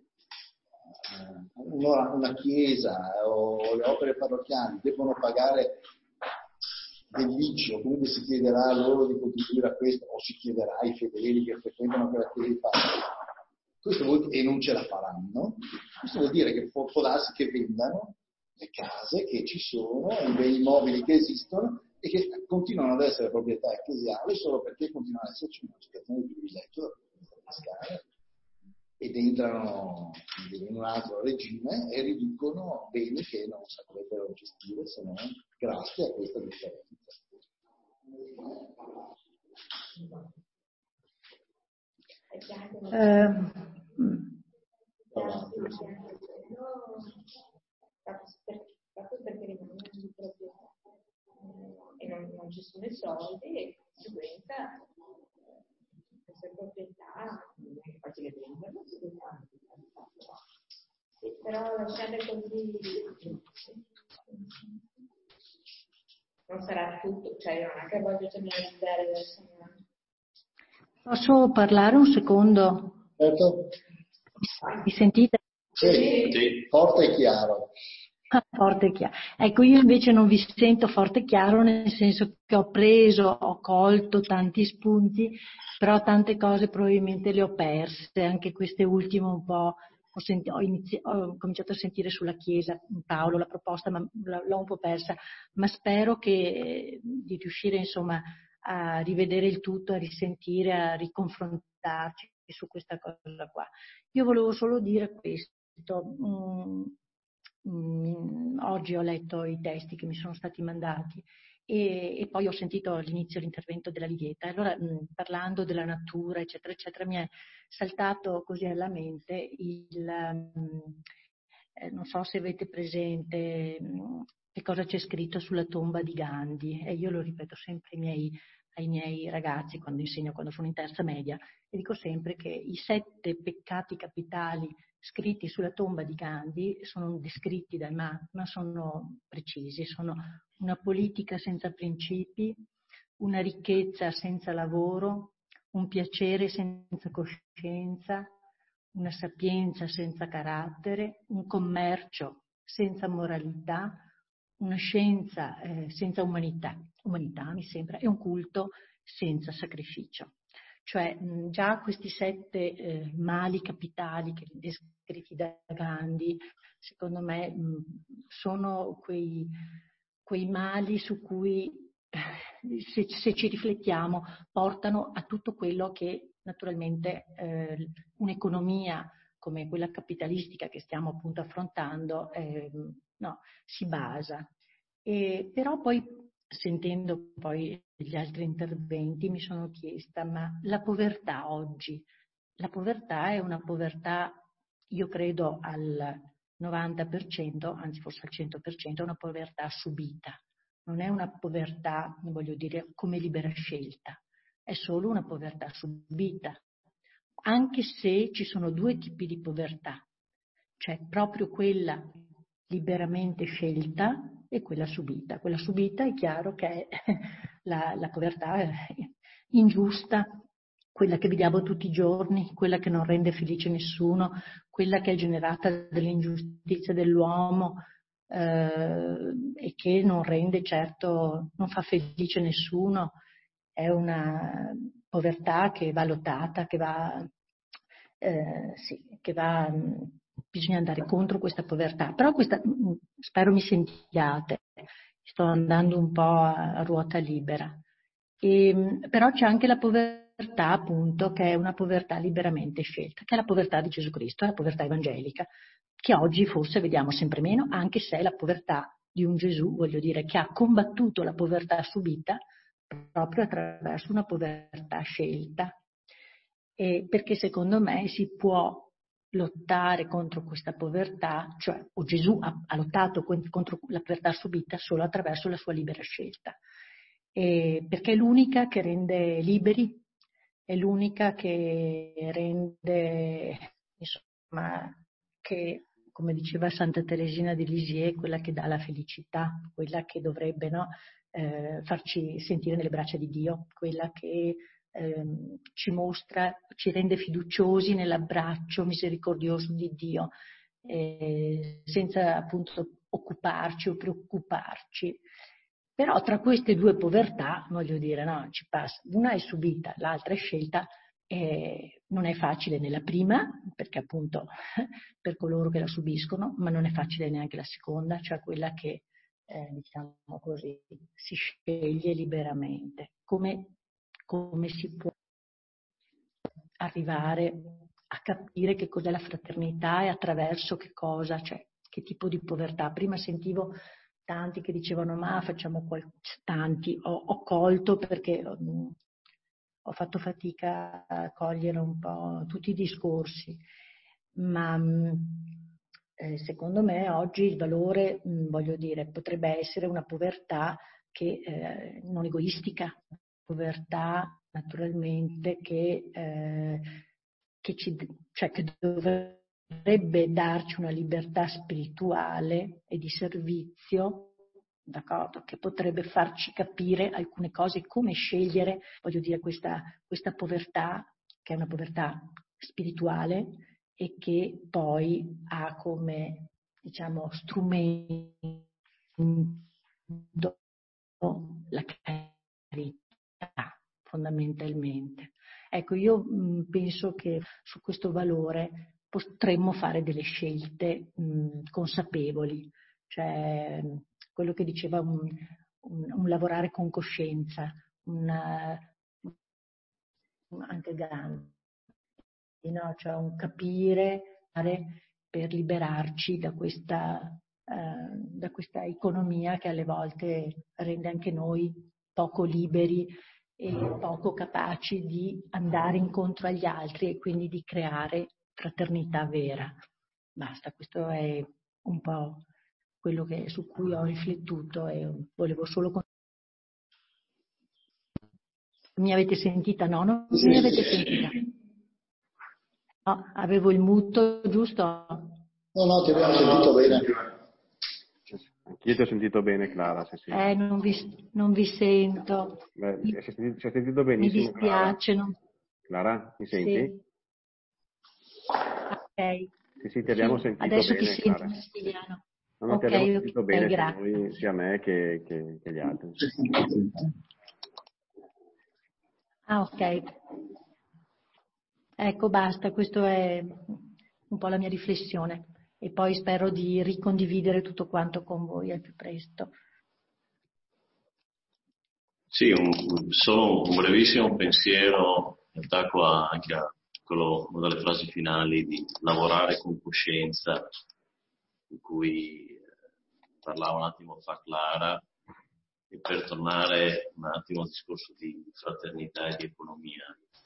una chiesa o le opere parrocchiali devono pagare del liceo, comunque si chiederà loro di contribuire a questo, o si chiederà ai fedeli che frequentano quella chiesa di questo e non ce la faranno. Questo vuol dire che può darsi che vendano le case che ci sono, i beni immobili che esistono e che continuano ad essere proprietà ecclesiale solo perché continuano ad esserci una situazione di privilegio da pescare. ed entrano in un altro regime e riducono beni che non saprebbero gestire se non grazie a questa differenza. Proprio perché rimangono di proprietà e non ci sono i soldi e di conseguenza queste proprietà non è facile prenderle, però lasciate così non sarà tutto, cioè non è che voglio generalizzare adesso. Posso parlare un secondo? Certo. Mi sentite? Sì, forte e chiaro. Forte e chiaro. Ecco, io invece non vi sento forte e chiaro, nel senso che ho colto tanti spunti, però tante cose probabilmente le ho perse, anche queste ultime un po'. Ho cominciato a sentire sulla Chiesa, Paolo, la proposta, ma l'ho un po' persa, ma spero di riuscire insomma a rivedere il tutto, a risentire, a riconfrontarci su questa cosa qua. Io volevo solo dire questo. Oggi ho letto i testi che mi sono stati mandati e poi ho sentito all'inizio l'intervento della Livieta. Allora, parlando della natura, eccetera, eccetera, mi è saltato così alla mente non so se avete presente che cosa c'è scritto sulla tomba di Gandhi, e io lo ripeto sempre ai miei ragazzi quando insegno, quando sono in terza media, e dico sempre che i 7 peccati capitali scritti sulla tomba di Gandhi sono descritti dai Mahatma, sono precisi, sono una politica senza principi, una ricchezza senza lavoro, un piacere senza coscienza, una sapienza senza carattere, un commercio senza moralità, una scienza senza umanità mi sembra, e un culto senza sacrificio. Cioè già questi 7 mali capitali che descritti da Gandhi, secondo me sono quei mali su cui, se ci riflettiamo, portano a tutto quello che naturalmente un'economia come quella capitalistica che stiamo appunto affrontando si basa. Però poi, sentendo poi gli altri interventi, mi sono chiesta, ma la povertà oggi, la povertà è una povertà, io credo al 90%, anzi forse al 100%, è una povertà subita, non è una povertà, voglio dire, come libera scelta, è solo una povertà subita, anche se ci sono 2 tipi di povertà, cioè proprio quella liberamente scelta e quella subita. Quella subita è chiaro che è la povertà ingiusta, quella che vediamo tutti i giorni, quella che non rende felice nessuno, quella che è generata dall'ingiustizia dell'uomo e che non rende certo, non fa felice nessuno. È una povertà che va lottata, bisogna andare contro questa povertà. Però spero mi sentiate, sto andando un po' a ruota libera. Però c'è anche la povertà, appunto, che è una povertà liberamente scelta, che è la povertà di Gesù Cristo, è la povertà evangelica, che oggi forse vediamo sempre meno, anche se è la povertà di un Gesù, voglio dire, che ha combattuto la povertà subita proprio attraverso una povertà scelta. Perché secondo me si può lottare contro questa povertà, cioè o Gesù ha lottato contro la povertà subita solo attraverso la sua libera scelta, perché è l'unica che rende liberi, è l'unica che rende, insomma, che, come diceva Santa Teresina di Lisieux, quella che dà la felicità, quella che dovrebbe farci sentire nelle braccia di Dio, quella che ci mostra, ci rende fiduciosi nell'abbraccio misericordioso di Dio, senza appunto occuparci o preoccuparci. Però tra queste 2 povertà, voglio dire, no, ci passa, una è subita, l'altra è scelta. Non è facile nella prima, perché appunto per coloro che la subiscono, ma non è facile neanche la seconda, cioè quella che diciamo così si sceglie liberamente. Come si può arrivare a capire che cos'è la fraternità e attraverso che cosa, cioè che tipo di povertà. Prima sentivo tanti che dicevano ma facciamo tanti, ho colto perché ho fatto fatica a cogliere un po' tutti i discorsi, ma secondo me oggi il valore, voglio dire, potrebbe essere una povertà che non egoistica, povertà naturalmente che dovrebbe darci una libertà spirituale e di servizio, d'accordo, che potrebbe farci capire alcune cose, come scegliere, voglio dire, questa povertà, che è una povertà spirituale e che poi ha come, diciamo, strumento la carità, fondamentalmente. Ecco, io penso che su questo valore potremmo fare delle scelte consapevoli, cioè quello che diceva un lavorare con coscienza, anche Gandhi, no? Cioè un capire per liberarci da questa economia che alle volte rende anche noi poco liberi e poco capaci di andare incontro agli altri e quindi di creare fraternità vera. Basta, questo è un po' quello su cui ho riflettuto e volevo solo... Mi avete sentita? No, non mi avete sentita. No, avevo il muto, giusto? No, ti abbiamo sentito bene. Anch'io ti ho sentito bene, Clara. Sì. Non vi sento. Beh, si è sentito benissimo. Mi dispiace. Clara, mi senti? Sì. Ok. Sì, ti abbiamo sentito adesso bene, ti sento Clara. Massimiliano. No, ti abbiamo sentito bene, grazie. sia me che gli altri. Ah, ok. Ecco, basta, questo è un po' la mia riflessione e poi spero di ricondividere tutto quanto con voi al più presto. Sì, solo un brevissimo pensiero, attacco anche a una delle frasi finali di lavorare con coscienza, di cui parlava un attimo fa Clara, e per tornare un attimo al discorso di fraternità e di economia.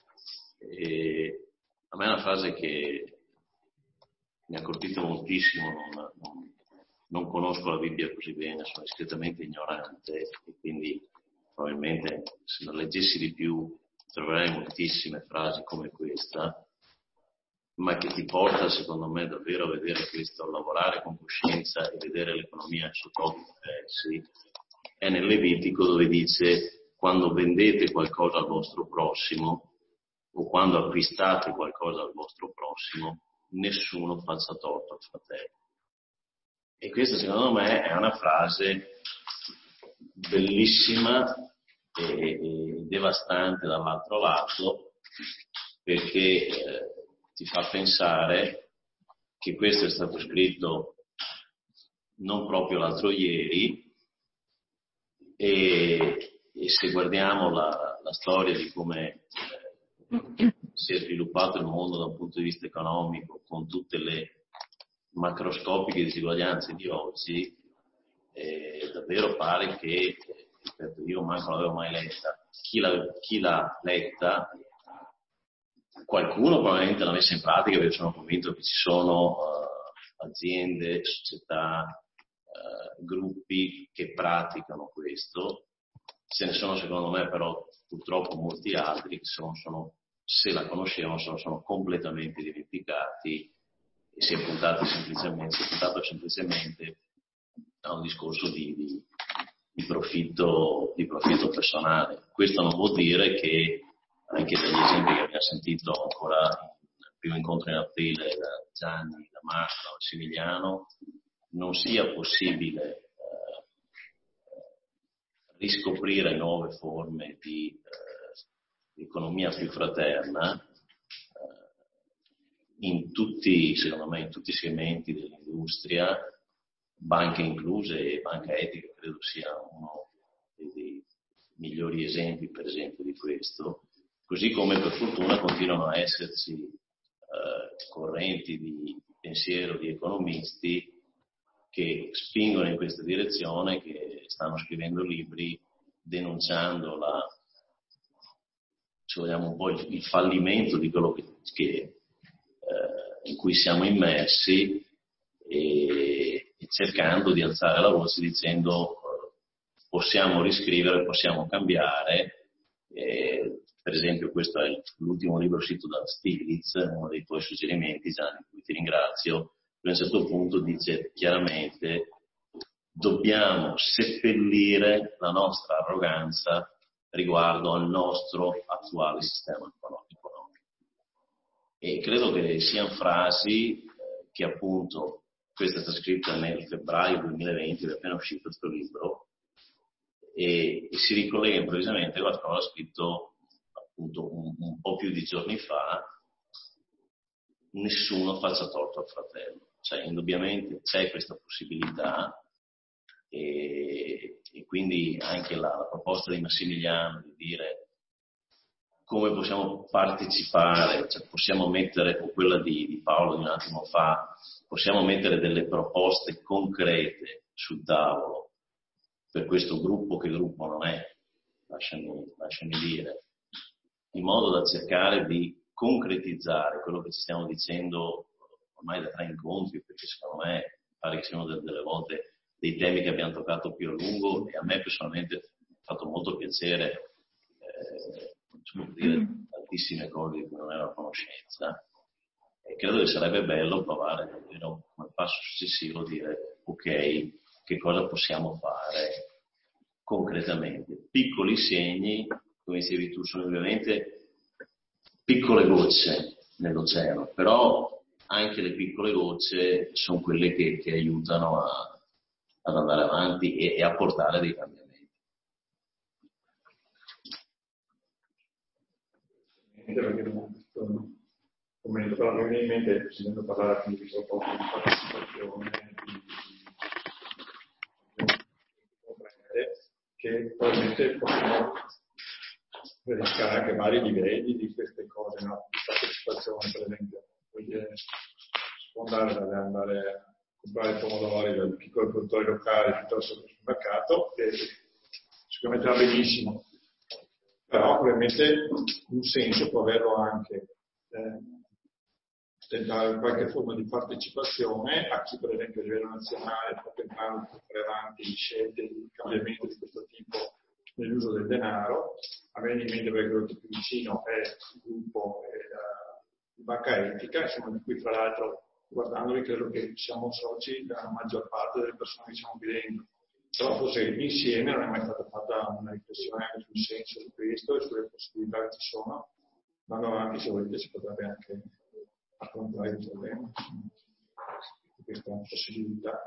E a me è una frase che mi ha colpito moltissimo, non conosco la Bibbia così bene, sono discretamente ignorante e quindi probabilmente se la leggessi di più troverei moltissime frasi come questa, ma che ti porta secondo me davvero a vedere questo, lavorare con coscienza e vedere l'economia su toni diversi. È nel Levitico dove dice: quando vendete qualcosa al vostro prossimo o quando acquistate qualcosa al vostro prossimo, nessuno faccia torto al fratello. E questa secondo me è una frase bellissima e devastante dall'altro lato, perché ti fa pensare che questo è stato scritto non proprio l'altro ieri, e se guardiamo la storia di come si è sviluppato il mondo da un punto di vista economico, con tutte le macroscopiche disuguaglianze di oggi, davvero pare che, io manco l'avevo mai letta, chi l'ha letta, qualcuno probabilmente l'ha messa in pratica, perché sono convinto che ci sono aziende, società, gruppi che praticano questo. Ce ne sono secondo me però purtroppo molti altri che se la conoscevano sono completamente dimenticati e si è puntato semplicemente a un discorso di profitto personale. Questo non vuol dire che, anche dagli esempi che abbiamo sentito ancora nel primo incontro in aprile da Gianni, da Marco, da Massimiliano, non sia possibile riscoprire nuove forme di economia più fraterna secondo me in tutti i segmenti dell'industria, banche incluse, e banca etica credo sia uno dei migliori esempi per esempio di questo, così come per fortuna continuano a esserci correnti di pensiero di economisti che spingono in questa direzione, che stanno scrivendo libri denunciando se vogliamo un po' il fallimento di quello in cui siamo immersi, e cercando di alzare la voce dicendo possiamo riscrivere, possiamo cambiare. Per esempio questo è l'ultimo libro scritto da Stiglitz, uno dei tuoi suggerimenti, Gianni, di cui ti ringrazio. A un certo punto dice chiaramente: dobbiamo seppellire la nostra arroganza riguardo al nostro attuale sistema economico. E credo che siano frasi che appunto, questa è stata scritta nel febbraio 2020, è appena uscito questo libro, e si ricollega improvvisamente a qualcosa scritto appunto un po' più di giorni fa: nessuno faccia torto al fratello. Cioè, indubbiamente c'è questa possibilità, e quindi anche la proposta di Massimiliano di dire come possiamo partecipare, cioè possiamo mettere, o quella di Paolo di un attimo fa, possiamo mettere delle proposte concrete sul tavolo per questo gruppo, che gruppo non è, lasciami dire, in modo da cercare di concretizzare quello che ci stiamo dicendo ormai da 3 incontri, perché secondo me pare che siano delle volte dei temi che abbiamo toccato più a lungo, e a me personalmente ha fatto molto piacere dire tantissime cose di cui non ero a conoscenza, e credo che sarebbe bello provare davvero come passo successivo dire ok, che cosa possiamo fare concretamente. Piccoli segni, come dicevi tu, sono ovviamente piccole gocce nell'oceano, però anche le piccole gocce sono quelle che aiutano ad andare avanti e a portare dei cambiamenti. Perché questo commento, però mi viene in mente, sentendo parlare quindi di proposte di partecipazione, che probabilmente possiamo verificare anche vari livelli di queste cose, no? Di partecipazione, per esempio, perché si può andare a comprare pomodori dai piccoli produttori locali piuttosto che sul mercato, e sicuramente va benissimo. Però probabilmente un senso può averlo anche tentare qualche forma di partecipazione a chi per esempio a livello nazionale sta tentando di portare avanti scelte di cambiamento di questo tipo nell'uso del denaro. A me in mente, perché quello che più vicino è il gruppo di Banca Etica, insomma, di cui fra l'altro guardandoli credo che siamo soci della maggior parte delle persone che siamo qui dentro. Però forse insieme non è mai stata fatta una riflessione anche sul senso di questo e sulle possibilità che ci sono. Andando avanti, se volete, si potrebbe anche affrontare il problema di questa possibilità.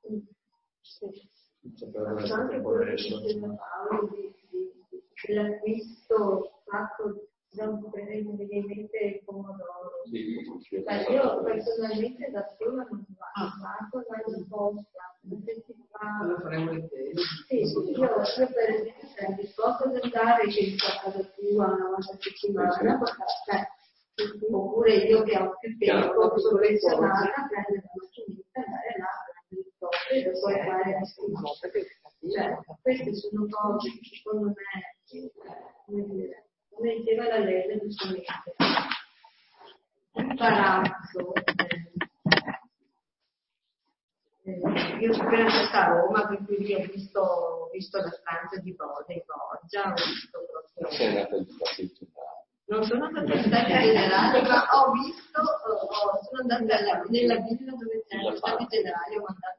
Anche quello che diceva Paolo dell'acquisto fatto da un prevedente il pomodoro. Io personalmente da sola non vado mai posta. Lo faremo intero. Sì, io per esempio sono disposta ad andare a casa tua una volta a settimana, oppure io che ho più tempo sovvenzionata, prendere la macchinetta e andare là, prendere il top e poi fare la scritta. Queste sono cose che secondo me, come dire, come diceva la legge giustamente, un palazzo. Io sono appena stata a Roma, per cui ho visto la stanza di Borgia, ho visto proprio. Non sono andata al Stato Generale, ma sono andata nella villa dove c'è lo Stato Generale, ho mandato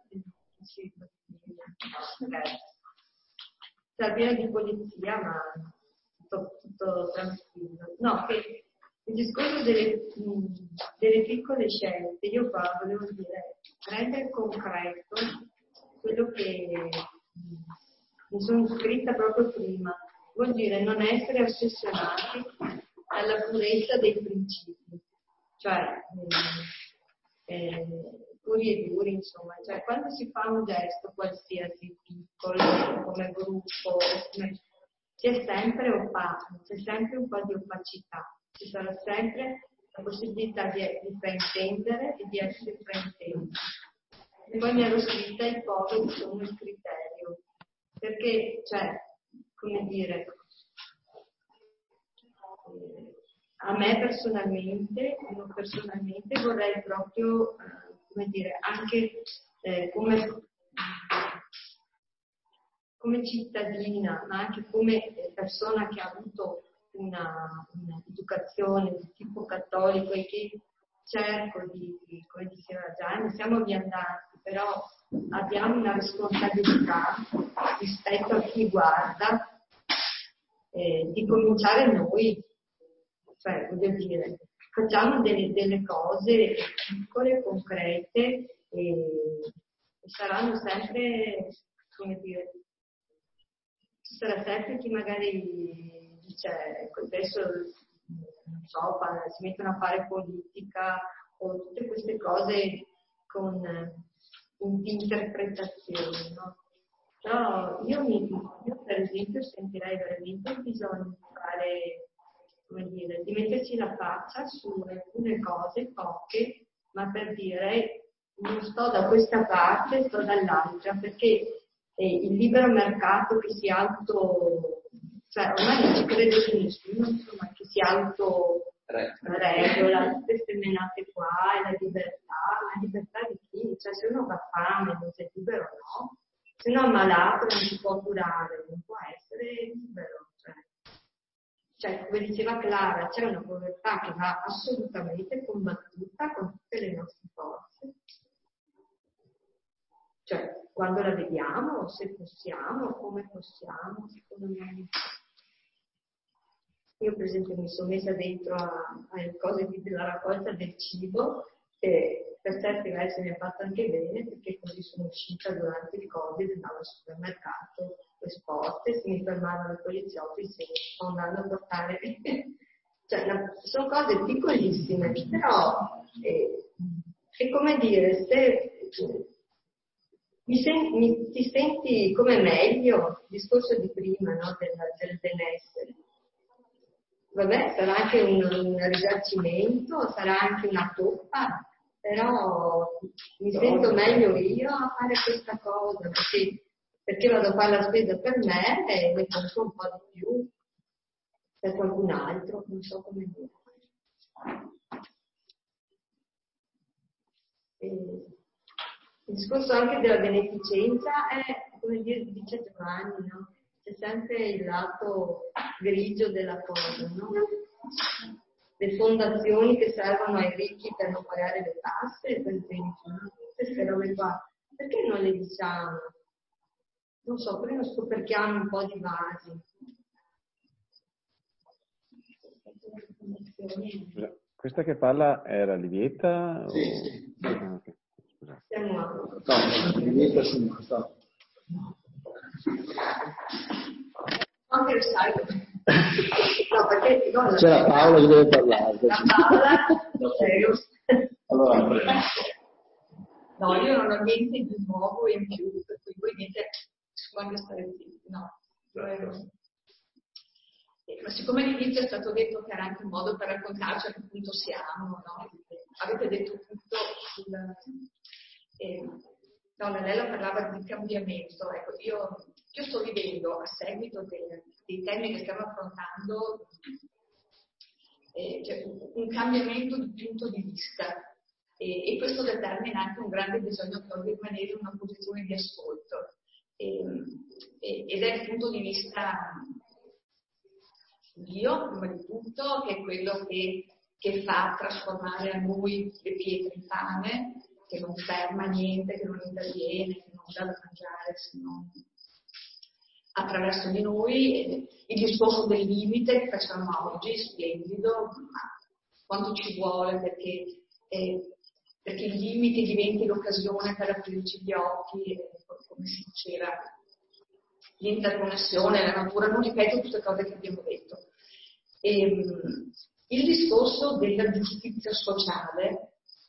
c'è piena di polizia, ma tutto tranquillo. No, che il discorso delle piccole scelte, io qua volevo dire, rendere concreto quello che mi sono scritta proprio prima, vuol dire non essere ossessionati dalla purezza dei principi, cioè puri e duri, insomma, cioè quando si fa un gesto qualsiasi piccolo come gruppo, c'è sempre opaco, c'è sempre un po' di opacità, ci sarà sempre la possibilità di fraintendere e di essere fraintesi. E poi mi ero scritta i poveri sono il criterio, perché, cioè, come dire, a me personalmente vorrei proprio, come dire, anche come cittadina, ma anche come persona che ha avuto un'educazione di tipo cattolico e che cerco come diceva Gianni, siamo viandanti, però abbiamo una responsabilità rispetto a chi guarda, di cominciare noi, cioè voglio dire, facciamo delle cose piccole, concrete e saranno sempre, come dire, ci sarà sempre chi magari dice, adesso non so, si mettono a fare politica o tutte queste cose con interpretazioni, no? Però io per esempio sentirei veramente il bisogno di fare, come dire, di metterci la faccia su alcune cose poche, ma per dire non sto da questa parte, sto dall'altra, perché il libero mercato che si cioè ormai non ci crede più nessuno, insomma, che si regola, tutte queste menate qua, e la libertà di chi? Cioè se uno ha fame non sei libero, no? Se uno è malato non si può curare, non può essere libero. Cioè, come diceva Clara, c'è una povertà che va assolutamente combattuta con tutte le nostre forze. Cioè, quando la vediamo, se possiamo, come possiamo, secondo me. Io per esempio mi sono messa dentro alle cose della raccolta del cibo, che per certi versi mi ha fatto anche bene, perché così sono uscita durante il Covid, andavo al supermercato, le sport, se mi fermavano i poliziotti, se sto andando a portare. Cioè, sono cose piccolissime, però è come dire, se ti senti come meglio, il discorso di prima, no? del benessere. Vabbè, sarà anche un risarcimento, sarà anche una toppa, però mi sento meglio io a fare questa cosa, perché vado a fare la spesa per me e ne compro un po' di più per qualcun altro, non so come dire. Il discorso anche della beneficenza è, come dice Giovanni, no? C'è sempre il lato grigio della cosa, no? Le fondazioni che servono ai ricchi per non pagare le tasse, per esempio, no? Queste robe qua. Perché non le diciamo? Non so, prima scoperchiamo un po' di basi. Questa che parla era Livietta? Sì, sì. Ah, okay. Siamo a... No, Livietta sì, non sto. Anche il salto. No, perché c'era Paola che deve parlare. La Paola, allora, no, io non ho niente di nuovo in più, per cui voi dite quando stare zitti, no. Ma siccome all'inizio è stato detto che era anche un modo per raccontarci a che punto siamo, no? Avete detto tutto no, Lella parlava di cambiamento, ecco, io sto vivendo a seguito dei temi che stiamo affrontando cioè, un cambiamento di punto di vista e questo determina anche un grande bisogno che ho di rimanere in una posizione di ascolto ed è il punto di vista Dio, prima di tutto, che è quello che fa trasformare a noi le pietre in pane, che non ferma niente, che non interviene, che non dà da mangiare se non attraverso di noi. Il discorso del limite che facciamo oggi, splendido, ma quanto ci vuole perché i limiti diventi l'occasione per aprirci gli occhi, come si diceva, l'interconnessione, la natura, non ripeto tutte le cose che abbiamo detto. Il discorso della giustizia sociale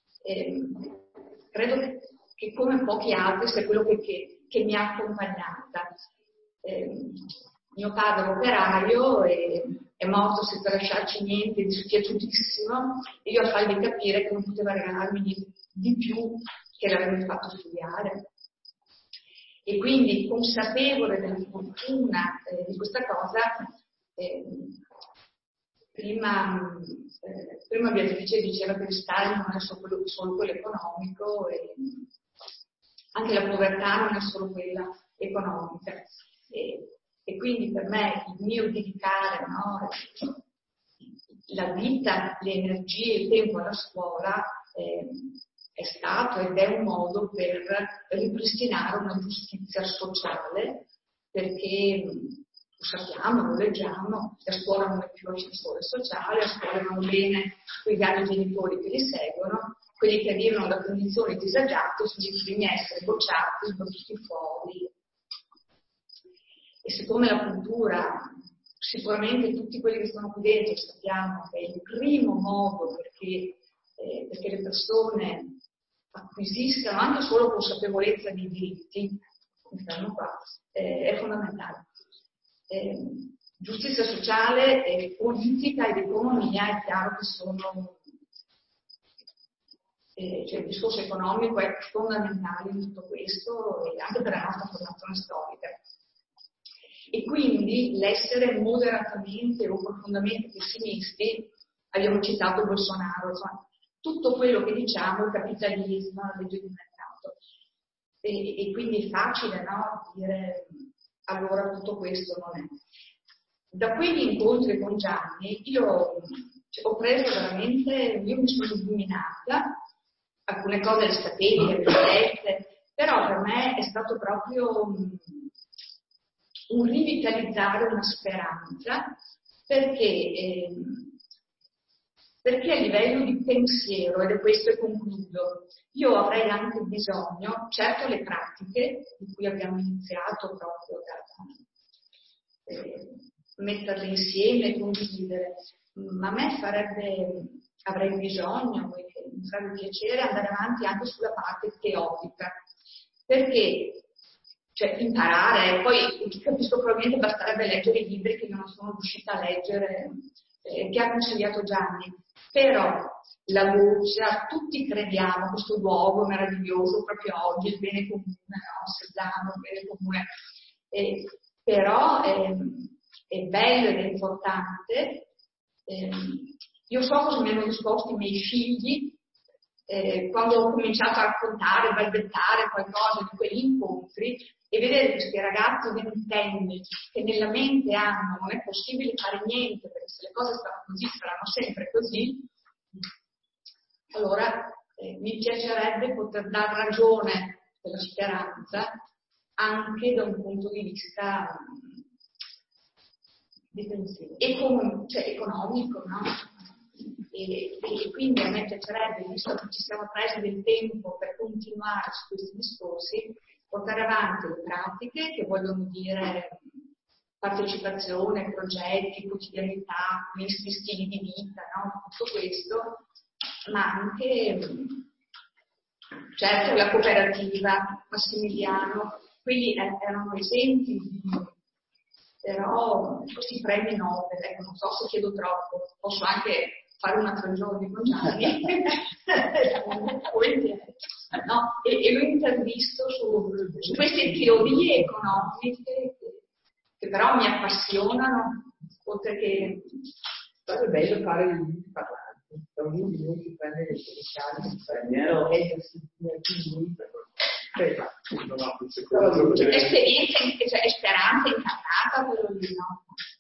credo che come pochi altri sia quello che mi ha accompagnata. Mio padre operaio è morto senza lasciarci niente, dispiaciutissimo, e io a fargli capire che non poteva regalarmi di più che l'avrei fatto studiare. E quindi, consapevole della fortuna di questa cosa, prima Beatrice diceva che il risparmio non è solo quello economico, e anche la povertà non è solo quella economica. E quindi per me il mio dedicare, no, la vita, le energie, il tempo alla scuola è stato ed è un modo per ripristinare una giustizia sociale, perché lo sappiamo, lo leggiamo, la scuola non è più ascensore sociale, a scuola vanno bene quei vari genitori che li seguono, quelli che arrivano da condizioni disagiate sono i primi a essere bocciati, buttati fuori. E siccome la cultura, sicuramente tutti quelli che sono qui dentro sappiamo che è il primo modo perché le persone acquisiscano anche solo consapevolezza dei diritti, è fondamentale. Giustizia sociale, politica ed economia è chiaro che sono, cioè il discorso economico è fondamentale in tutto questo e anche per la nostra formazione storica. E quindi l'essere moderatamente o profondamente pessimisti, abbiamo citato Bolsonaro, insomma, tutto quello che diciamo, il capitalismo, la legge di mercato. E quindi è facile, no, dire allora tutto questo non è. Da quegli incontri con Gianni io ho preso veramente, io mi sono illuminata, alcune cose le sapevo, le avevo lette, però per me è stato proprio un rivitalizzare una speranza, perché a livello di pensiero, ed è questo e concludo, io avrei anche bisogno, certo le pratiche di cui abbiamo iniziato proprio da metterle insieme e condividere, ma a me avrei bisogno, mi farebbe piacere andare avanti anche sulla parte teorica, perché cioè imparare, poi capisco probabilmente basterebbe leggere i libri che io non sono riuscita a leggere, che ha consigliato Gianni, però la voce, tutti crediamo a questo luogo meraviglioso proprio oggi, il bene comune, no? Sezzano, il bene comune, però è bello ed è importante. Io so cosa mi hanno risposto i miei figli quando ho cominciato a raccontare, balbettare qualcosa di quegli incontri, e vedere questi ragazzi ventenni che nella mente hanno non è possibile fare niente perché se le cose stanno così saranno sempre così, allora mi piacerebbe poter dar ragione della speranza anche da un punto di vista di pensiero economico, no? E quindi a me piacerebbe, visto che ci siamo presi del tempo per continuare su questi discorsi, portare avanti le pratiche che vogliono dire partecipazione, progetti, quotidianità, questi stili di vita, no? Tutto questo, ma anche certo la cooperativa, Massimiliano, quelli erano esempi però questi premi Nobel, ecco, non so se chiedo troppo, posso anche fare una 3 giorni con Gianni, no? E l'ho intervisto su queste teorie economiche che però mi appassionano, oltre che... È bello fare i minuti parlanti, da ognuno di noi si prende le iniziali, esperienza, cioè speranza incarnata, quello lì, no?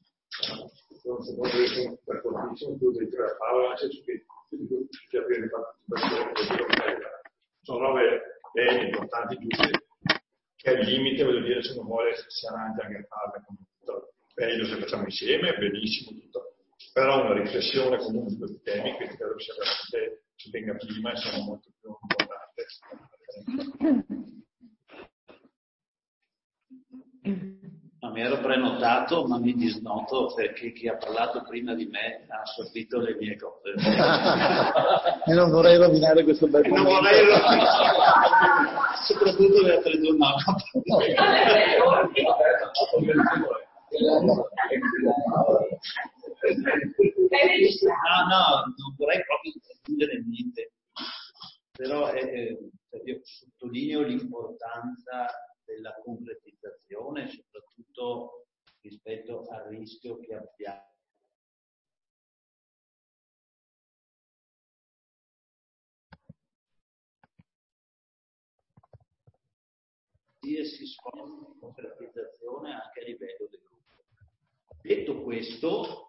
Per fortissimo tu devi tirare la parola anche su che avviene partecipazione, sono robe importanti, giuste, che al limite, voglio dire, se non vuole si avanti anche a farle come tutto. Meglio se facciamo insieme, benissimo tutto, però una riflessione comune su questi temi, questi credo sia veramente ci venga prima e sono molto più importanti. No, mi ero prenotato, ma mi disnoto perché chi ha parlato prima di me ha assorbito le mie cose. E non vorrei rovinare questo bel momento. Non vorrei rovinare, soprattutto le altre giornate. non vorrei proprio aggiungere niente, però io sottolineo l'importanza della concretizzazione, soprattutto rispetto al rischio che abbiamo. E si sforza di concretizzazione anche a livello del gruppo. Detto questo,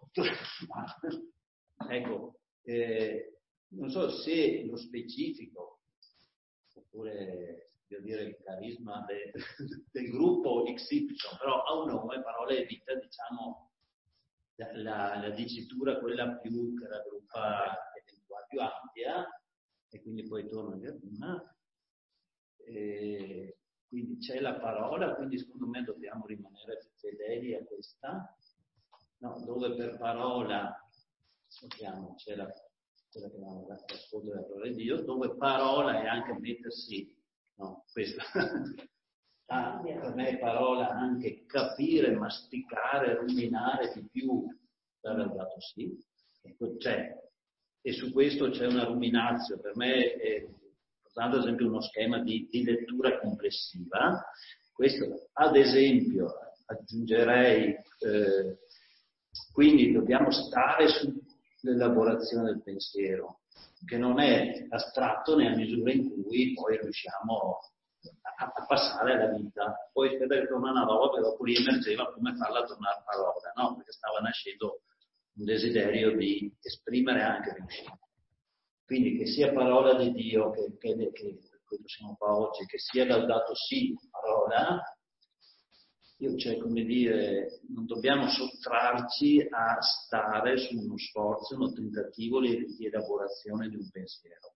ecco, non so se lo specifico oppure devo dire il carisma del gruppo XY, però ha un nome, parole e vita, diciamo la dicitura quella più che raggruppa eventuale più ampia, e quindi poi torno a prima. Quindi c'è la parola, quindi secondo me dobbiamo rimanere fedeli a questa, no, dove per parola sappiamo c'è quella che chiamiamo l'ascolto della parola di Dio, dove parola è anche mettersi, no, questo per me è parola anche capire, masticare, ruminare di più dal dato sì, e su questo c'è una ruminazio, per me è ad esempio uno schema di lettura complessiva. Questo ad esempio aggiungerei, quindi dobbiamo stare sull'elaborazione del pensiero, che non è astratto nella misura in cui poi riusciamo a passare alla vita. Poi aspetta che torna una roba, però dopo riemergeva come farla tornare parola, no? Perché stava nascendo un desiderio di esprimere anche riuscire. Quindi che sia parola di Dio, che quello siamo qua oggi, che sia laudato sì parola, come dire, non dobbiamo sottrarci a stare su uno sforzo, uno tentativo di elaborazione di un pensiero.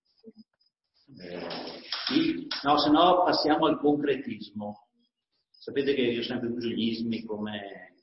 No, se no passiamo al concretismo. Sapete che io sempre uso gli ismi come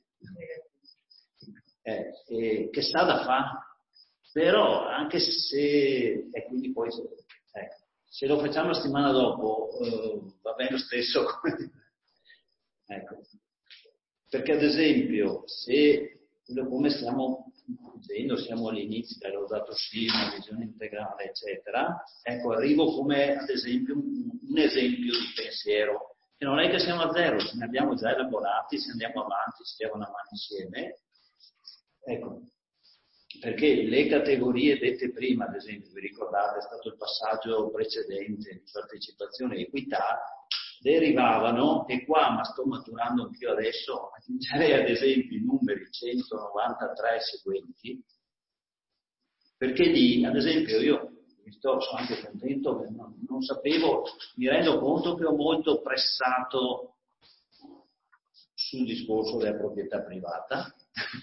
che sta da fare. Però anche se, e quindi poi se lo facciamo la settimana dopo va bene lo stesso, ecco. Perché ad esempio se come stiamo dicendo, siamo all'inizio del laudato sì, una visione integrale eccetera, ecco, arrivo come ad esempio un esempio di pensiero, che non è che siamo a zero, ce ne abbiamo già elaborati, se andiamo avanti ci diamo una mano insieme, ecco. Perché le categorie dette prima, ad esempio, vi ricordate, è stato il passaggio precedente di partecipazione e equità, derivavano, e qua ma sto maturando anch'io adesso, aggiungerei ad esempio i numeri 193 seguenti, perché lì, ad esempio, io sono anche contento, non sapevo, mi rendo conto che ho molto pressato sul discorso della proprietà privata.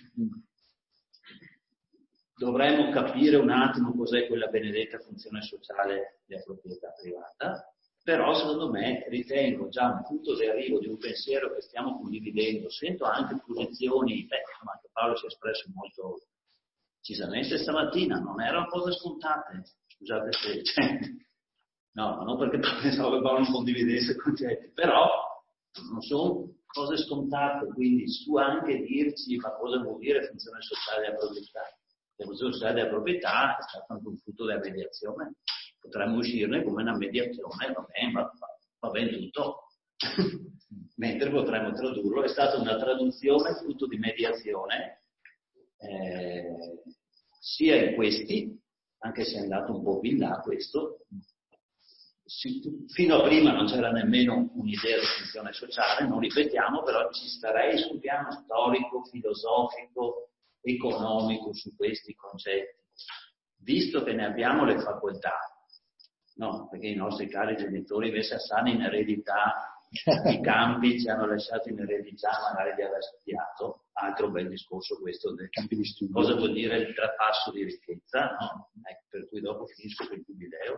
Dovremmo capire un attimo cos'è quella benedetta funzione sociale della proprietà privata, però secondo me ritengo già un punto di arrivo di un pensiero che stiamo condividendo. Sento anche posizioni, insomma, anche Paolo si è espresso molto decisamente stamattina, non erano cose scontate, scusate se no, non perché pensavo che Paolo non condividesse i concetti, però non sono cose scontate, quindi su anche dirci ma cosa vuol dire funzione sociale della proprietà. La funzione sociale della proprietà è stato anche un frutto della mediazione, potremmo uscirne come una mediazione, va bene tutto, mentre potremmo tradurlo, è stata una traduzione frutto di mediazione, sia in questi, anche se è andato un po' più in là questo, fino a prima non c'era nemmeno un'idea di funzione sociale, non ripetiamo, però ci starei sul piano storico, filosofico, economico su questi concetti, visto che ne abbiamo le facoltà, no? Perché i nostri cari genitori invece sanno in eredità i campi ci hanno lasciato in eredità magari di aver studiato, altro bel discorso questo del campi di studio. Cosa vuol dire il trapasso di ricchezza, no? Per cui dopo finisco con il giubileo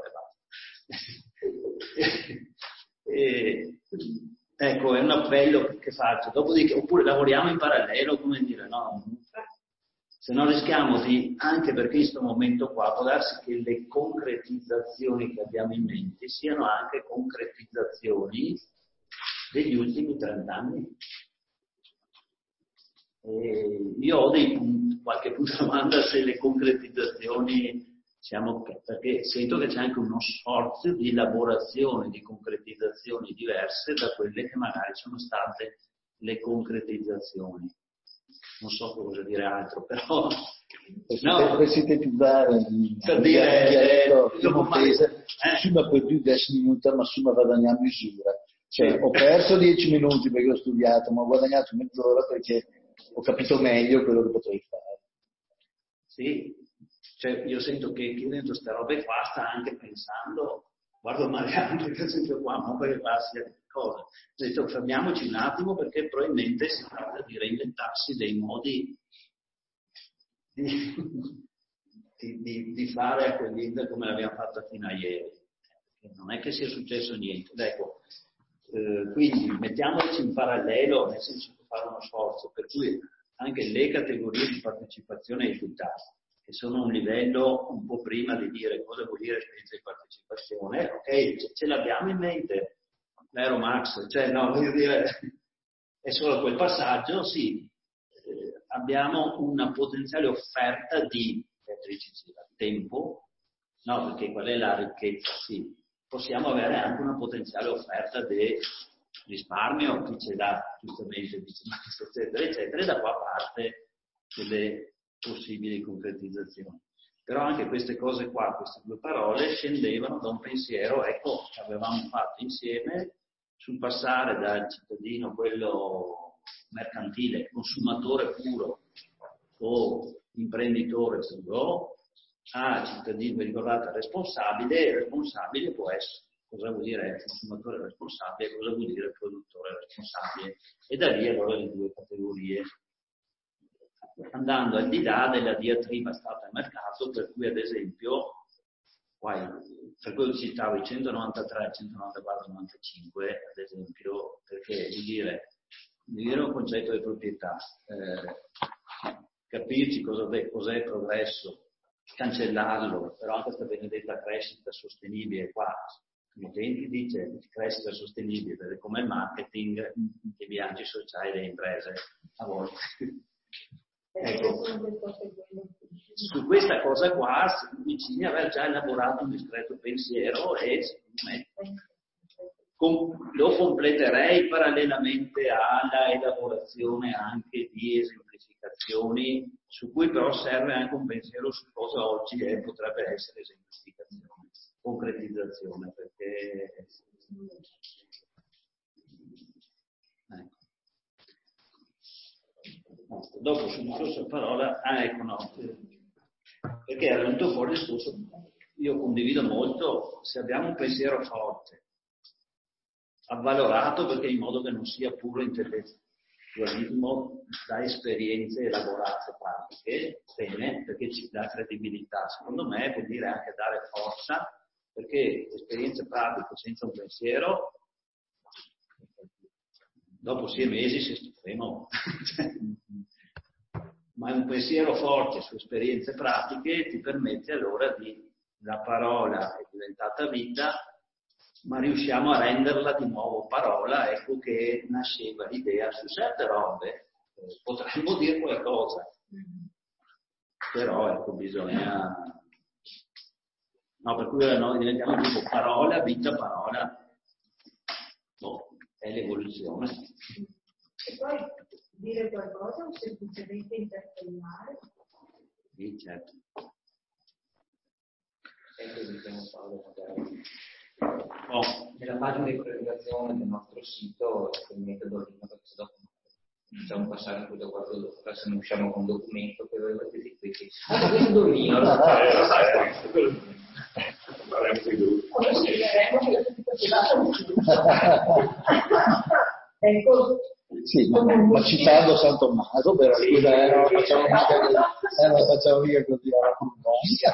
e basta. Ecco, è un appello che faccio, dopodiché, oppure lavoriamo in parallelo, come dire, no? Se non rischiamo di, anche perché in questo momento qua, può darsi che le concretizzazioni che abbiamo in mente siano anche concretizzazioni degli ultimi 30 anni. Io ho qualche punto di domanda se le concretizzazioni perché sento che c'è anche uno sforzo di elaborazione di concretizzazioni diverse da quelle che magari sono state le concretizzazioni. Non so cosa dire altro, però per sintetizzare, per dire su ma per più 10 minuti, ma su ma guadagna misura. Cioè, ho perso 10 minuti perché ho studiato, ma ho guadagnato mezz'ora perché ho capito meglio quello che potrei fare. Sì, cioè io sento che chi dentro queste robe qua sta anche pensando, guardo Mariano per esempio qua, non perché qua sia cosa. Ho detto fermiamoci un attimo perché probabilmente si tratta di reinventarsi dei modi di fare accoglienza come l'abbiamo fatta fino a ieri. Non è che sia successo niente. Ecco, quindi mettiamoci in parallelo, nel senso che fare uno sforzo, per cui anche le categorie di partecipazione e equità, che sono un livello un po' prima di dire cosa vuol dire esperienza di partecipazione, ok, ce l'abbiamo in mente, vero Max? Cioè, no, voglio dire, è solo quel passaggio, sì, abbiamo una potenziale offerta di, tempo, no, perché qual è la ricchezza? Sì, possiamo avere anche una potenziale offerta di risparmio, chi ce l'ha giustamente, eccetera, eccetera, e da qua parte delle possibili concretizzazioni. Però anche queste cose qua, queste due parole, scendevano da un pensiero, ecco, che avevamo fatto insieme sul passare dal cittadino, quello mercantile, consumatore puro o imprenditore puro, a cittadino, vi ricordate, responsabile, e responsabile può essere. Cosa vuol dire consumatore responsabile, cosa vuol dire produttore responsabile, e da lì allora le due categorie, andando al di là della diatriba stata al mercato, per cui ad esempio, per cui citavo i 193, 194, 95, ad esempio, perché di dire un concetto di proprietà, capirci cos'è il progresso, cancellarlo, però anche questa benedetta crescita sostenibile qua. L'utente dice crescita sostenibile, perché come il marketing dei bilanci sociali delle imprese a volte. Ecco, su questa cosa qua vicini aver già elaborato un discreto pensiero e secondo me lo completerei parallelamente alla elaborazione anche di esemplificazioni su cui però serve anche un pensiero su cosa oggi potrebbe essere esemplificazione, concretizzazione, perché dopo sul discorso parola, ecco no, perché era venuto fuori il discorso, io condivido molto, se abbiamo un pensiero forte, avvalorato perché in modo che non sia puro intellettualismo da esperienze elaborate pratiche, bene, perché ci dà credibilità, secondo me vuol dire anche dare forza, perché esperienze pratiche senza un pensiero dopo 6 mesi si stufano. Ma un pensiero forte su esperienze pratiche ti permette allora la parola è diventata vita, ma riusciamo a renderla di nuovo parola, ecco che nasceva l'idea su certe robe, potremmo dire qualcosa, però ecco bisogna, no, per cui noi diventiamo tipo parola, vita, parola, è l'evoluzione. E poi dire qualcosa o semplicemente interpellare? Sì, certo. Nella pagina di presentazione del nostro sito c'è il metodo Lino, perché se dopo facciamo passare in cui lo guardo dopo, se non usciamo con un documento che aveva di qui che il metodo Lino ecco. Sì, ma citando San Tommaso, però non facciamo mica così alla prudenza.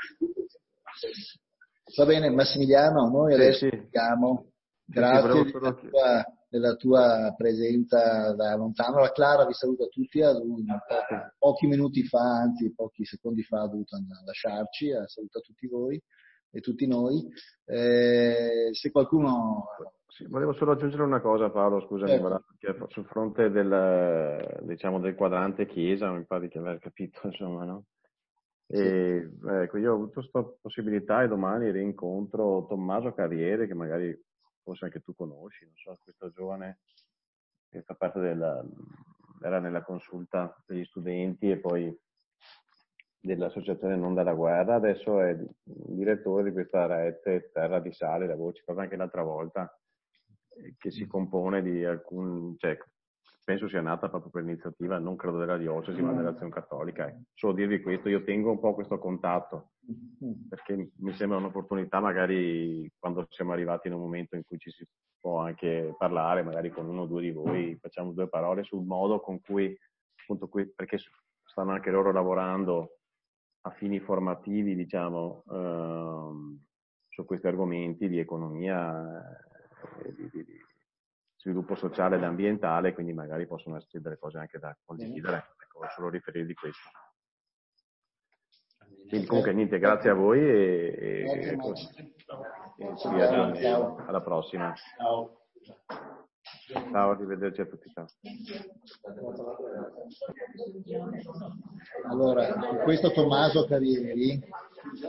Va bene, Massimiliano, noi adesso andiamo. Grazie della tua presenza da lontano. La Clara vi saluta tutti, pochi minuti fa, anzi pochi secondi fa ha dovuto lasciarci, saluta tutti voi e tutti noi. se qualcuno... Sì, volevo solo aggiungere una cosa, Paolo, scusami, certo. sul fronte del quadrante chiesa, mi pare di aver capito, insomma, no? E ecco, io ho avuto questa possibilità e domani rincontro Tommaso Carriere, che magari forse anche tu conosci, non so, questo giovane che fa parte era nella consulta degli studenti e poi dell'associazione Non dalla Guerra, adesso è direttore di questa rete Terra di Sale, la voce, proprio anche l'altra volta, che si compone di cioè, penso sia nata proprio per iniziativa, non credo della diocesi, ma dell'Azione Cattolica. Solo dirvi questo, io tengo un po' questo contatto, perché mi sembra un'opportunità, magari quando siamo arrivati in un momento in cui ci si può anche parlare, magari con uno o due di voi, facciamo due parole sul modo con cui, appunto, perché stanno anche loro lavorando a fini formativi, diciamo, su questi argomenti di economia, di sviluppo sociale ed ambientale, quindi magari possono esserci delle cose anche da condividere. Ecco, solo riferirvi questo. Quindi comunque niente, grazie a voi e ci aggiorniamo. Alla prossima. Ciao, arrivederci a tutti. Ciao. Allora, questo Tommaso Carrieri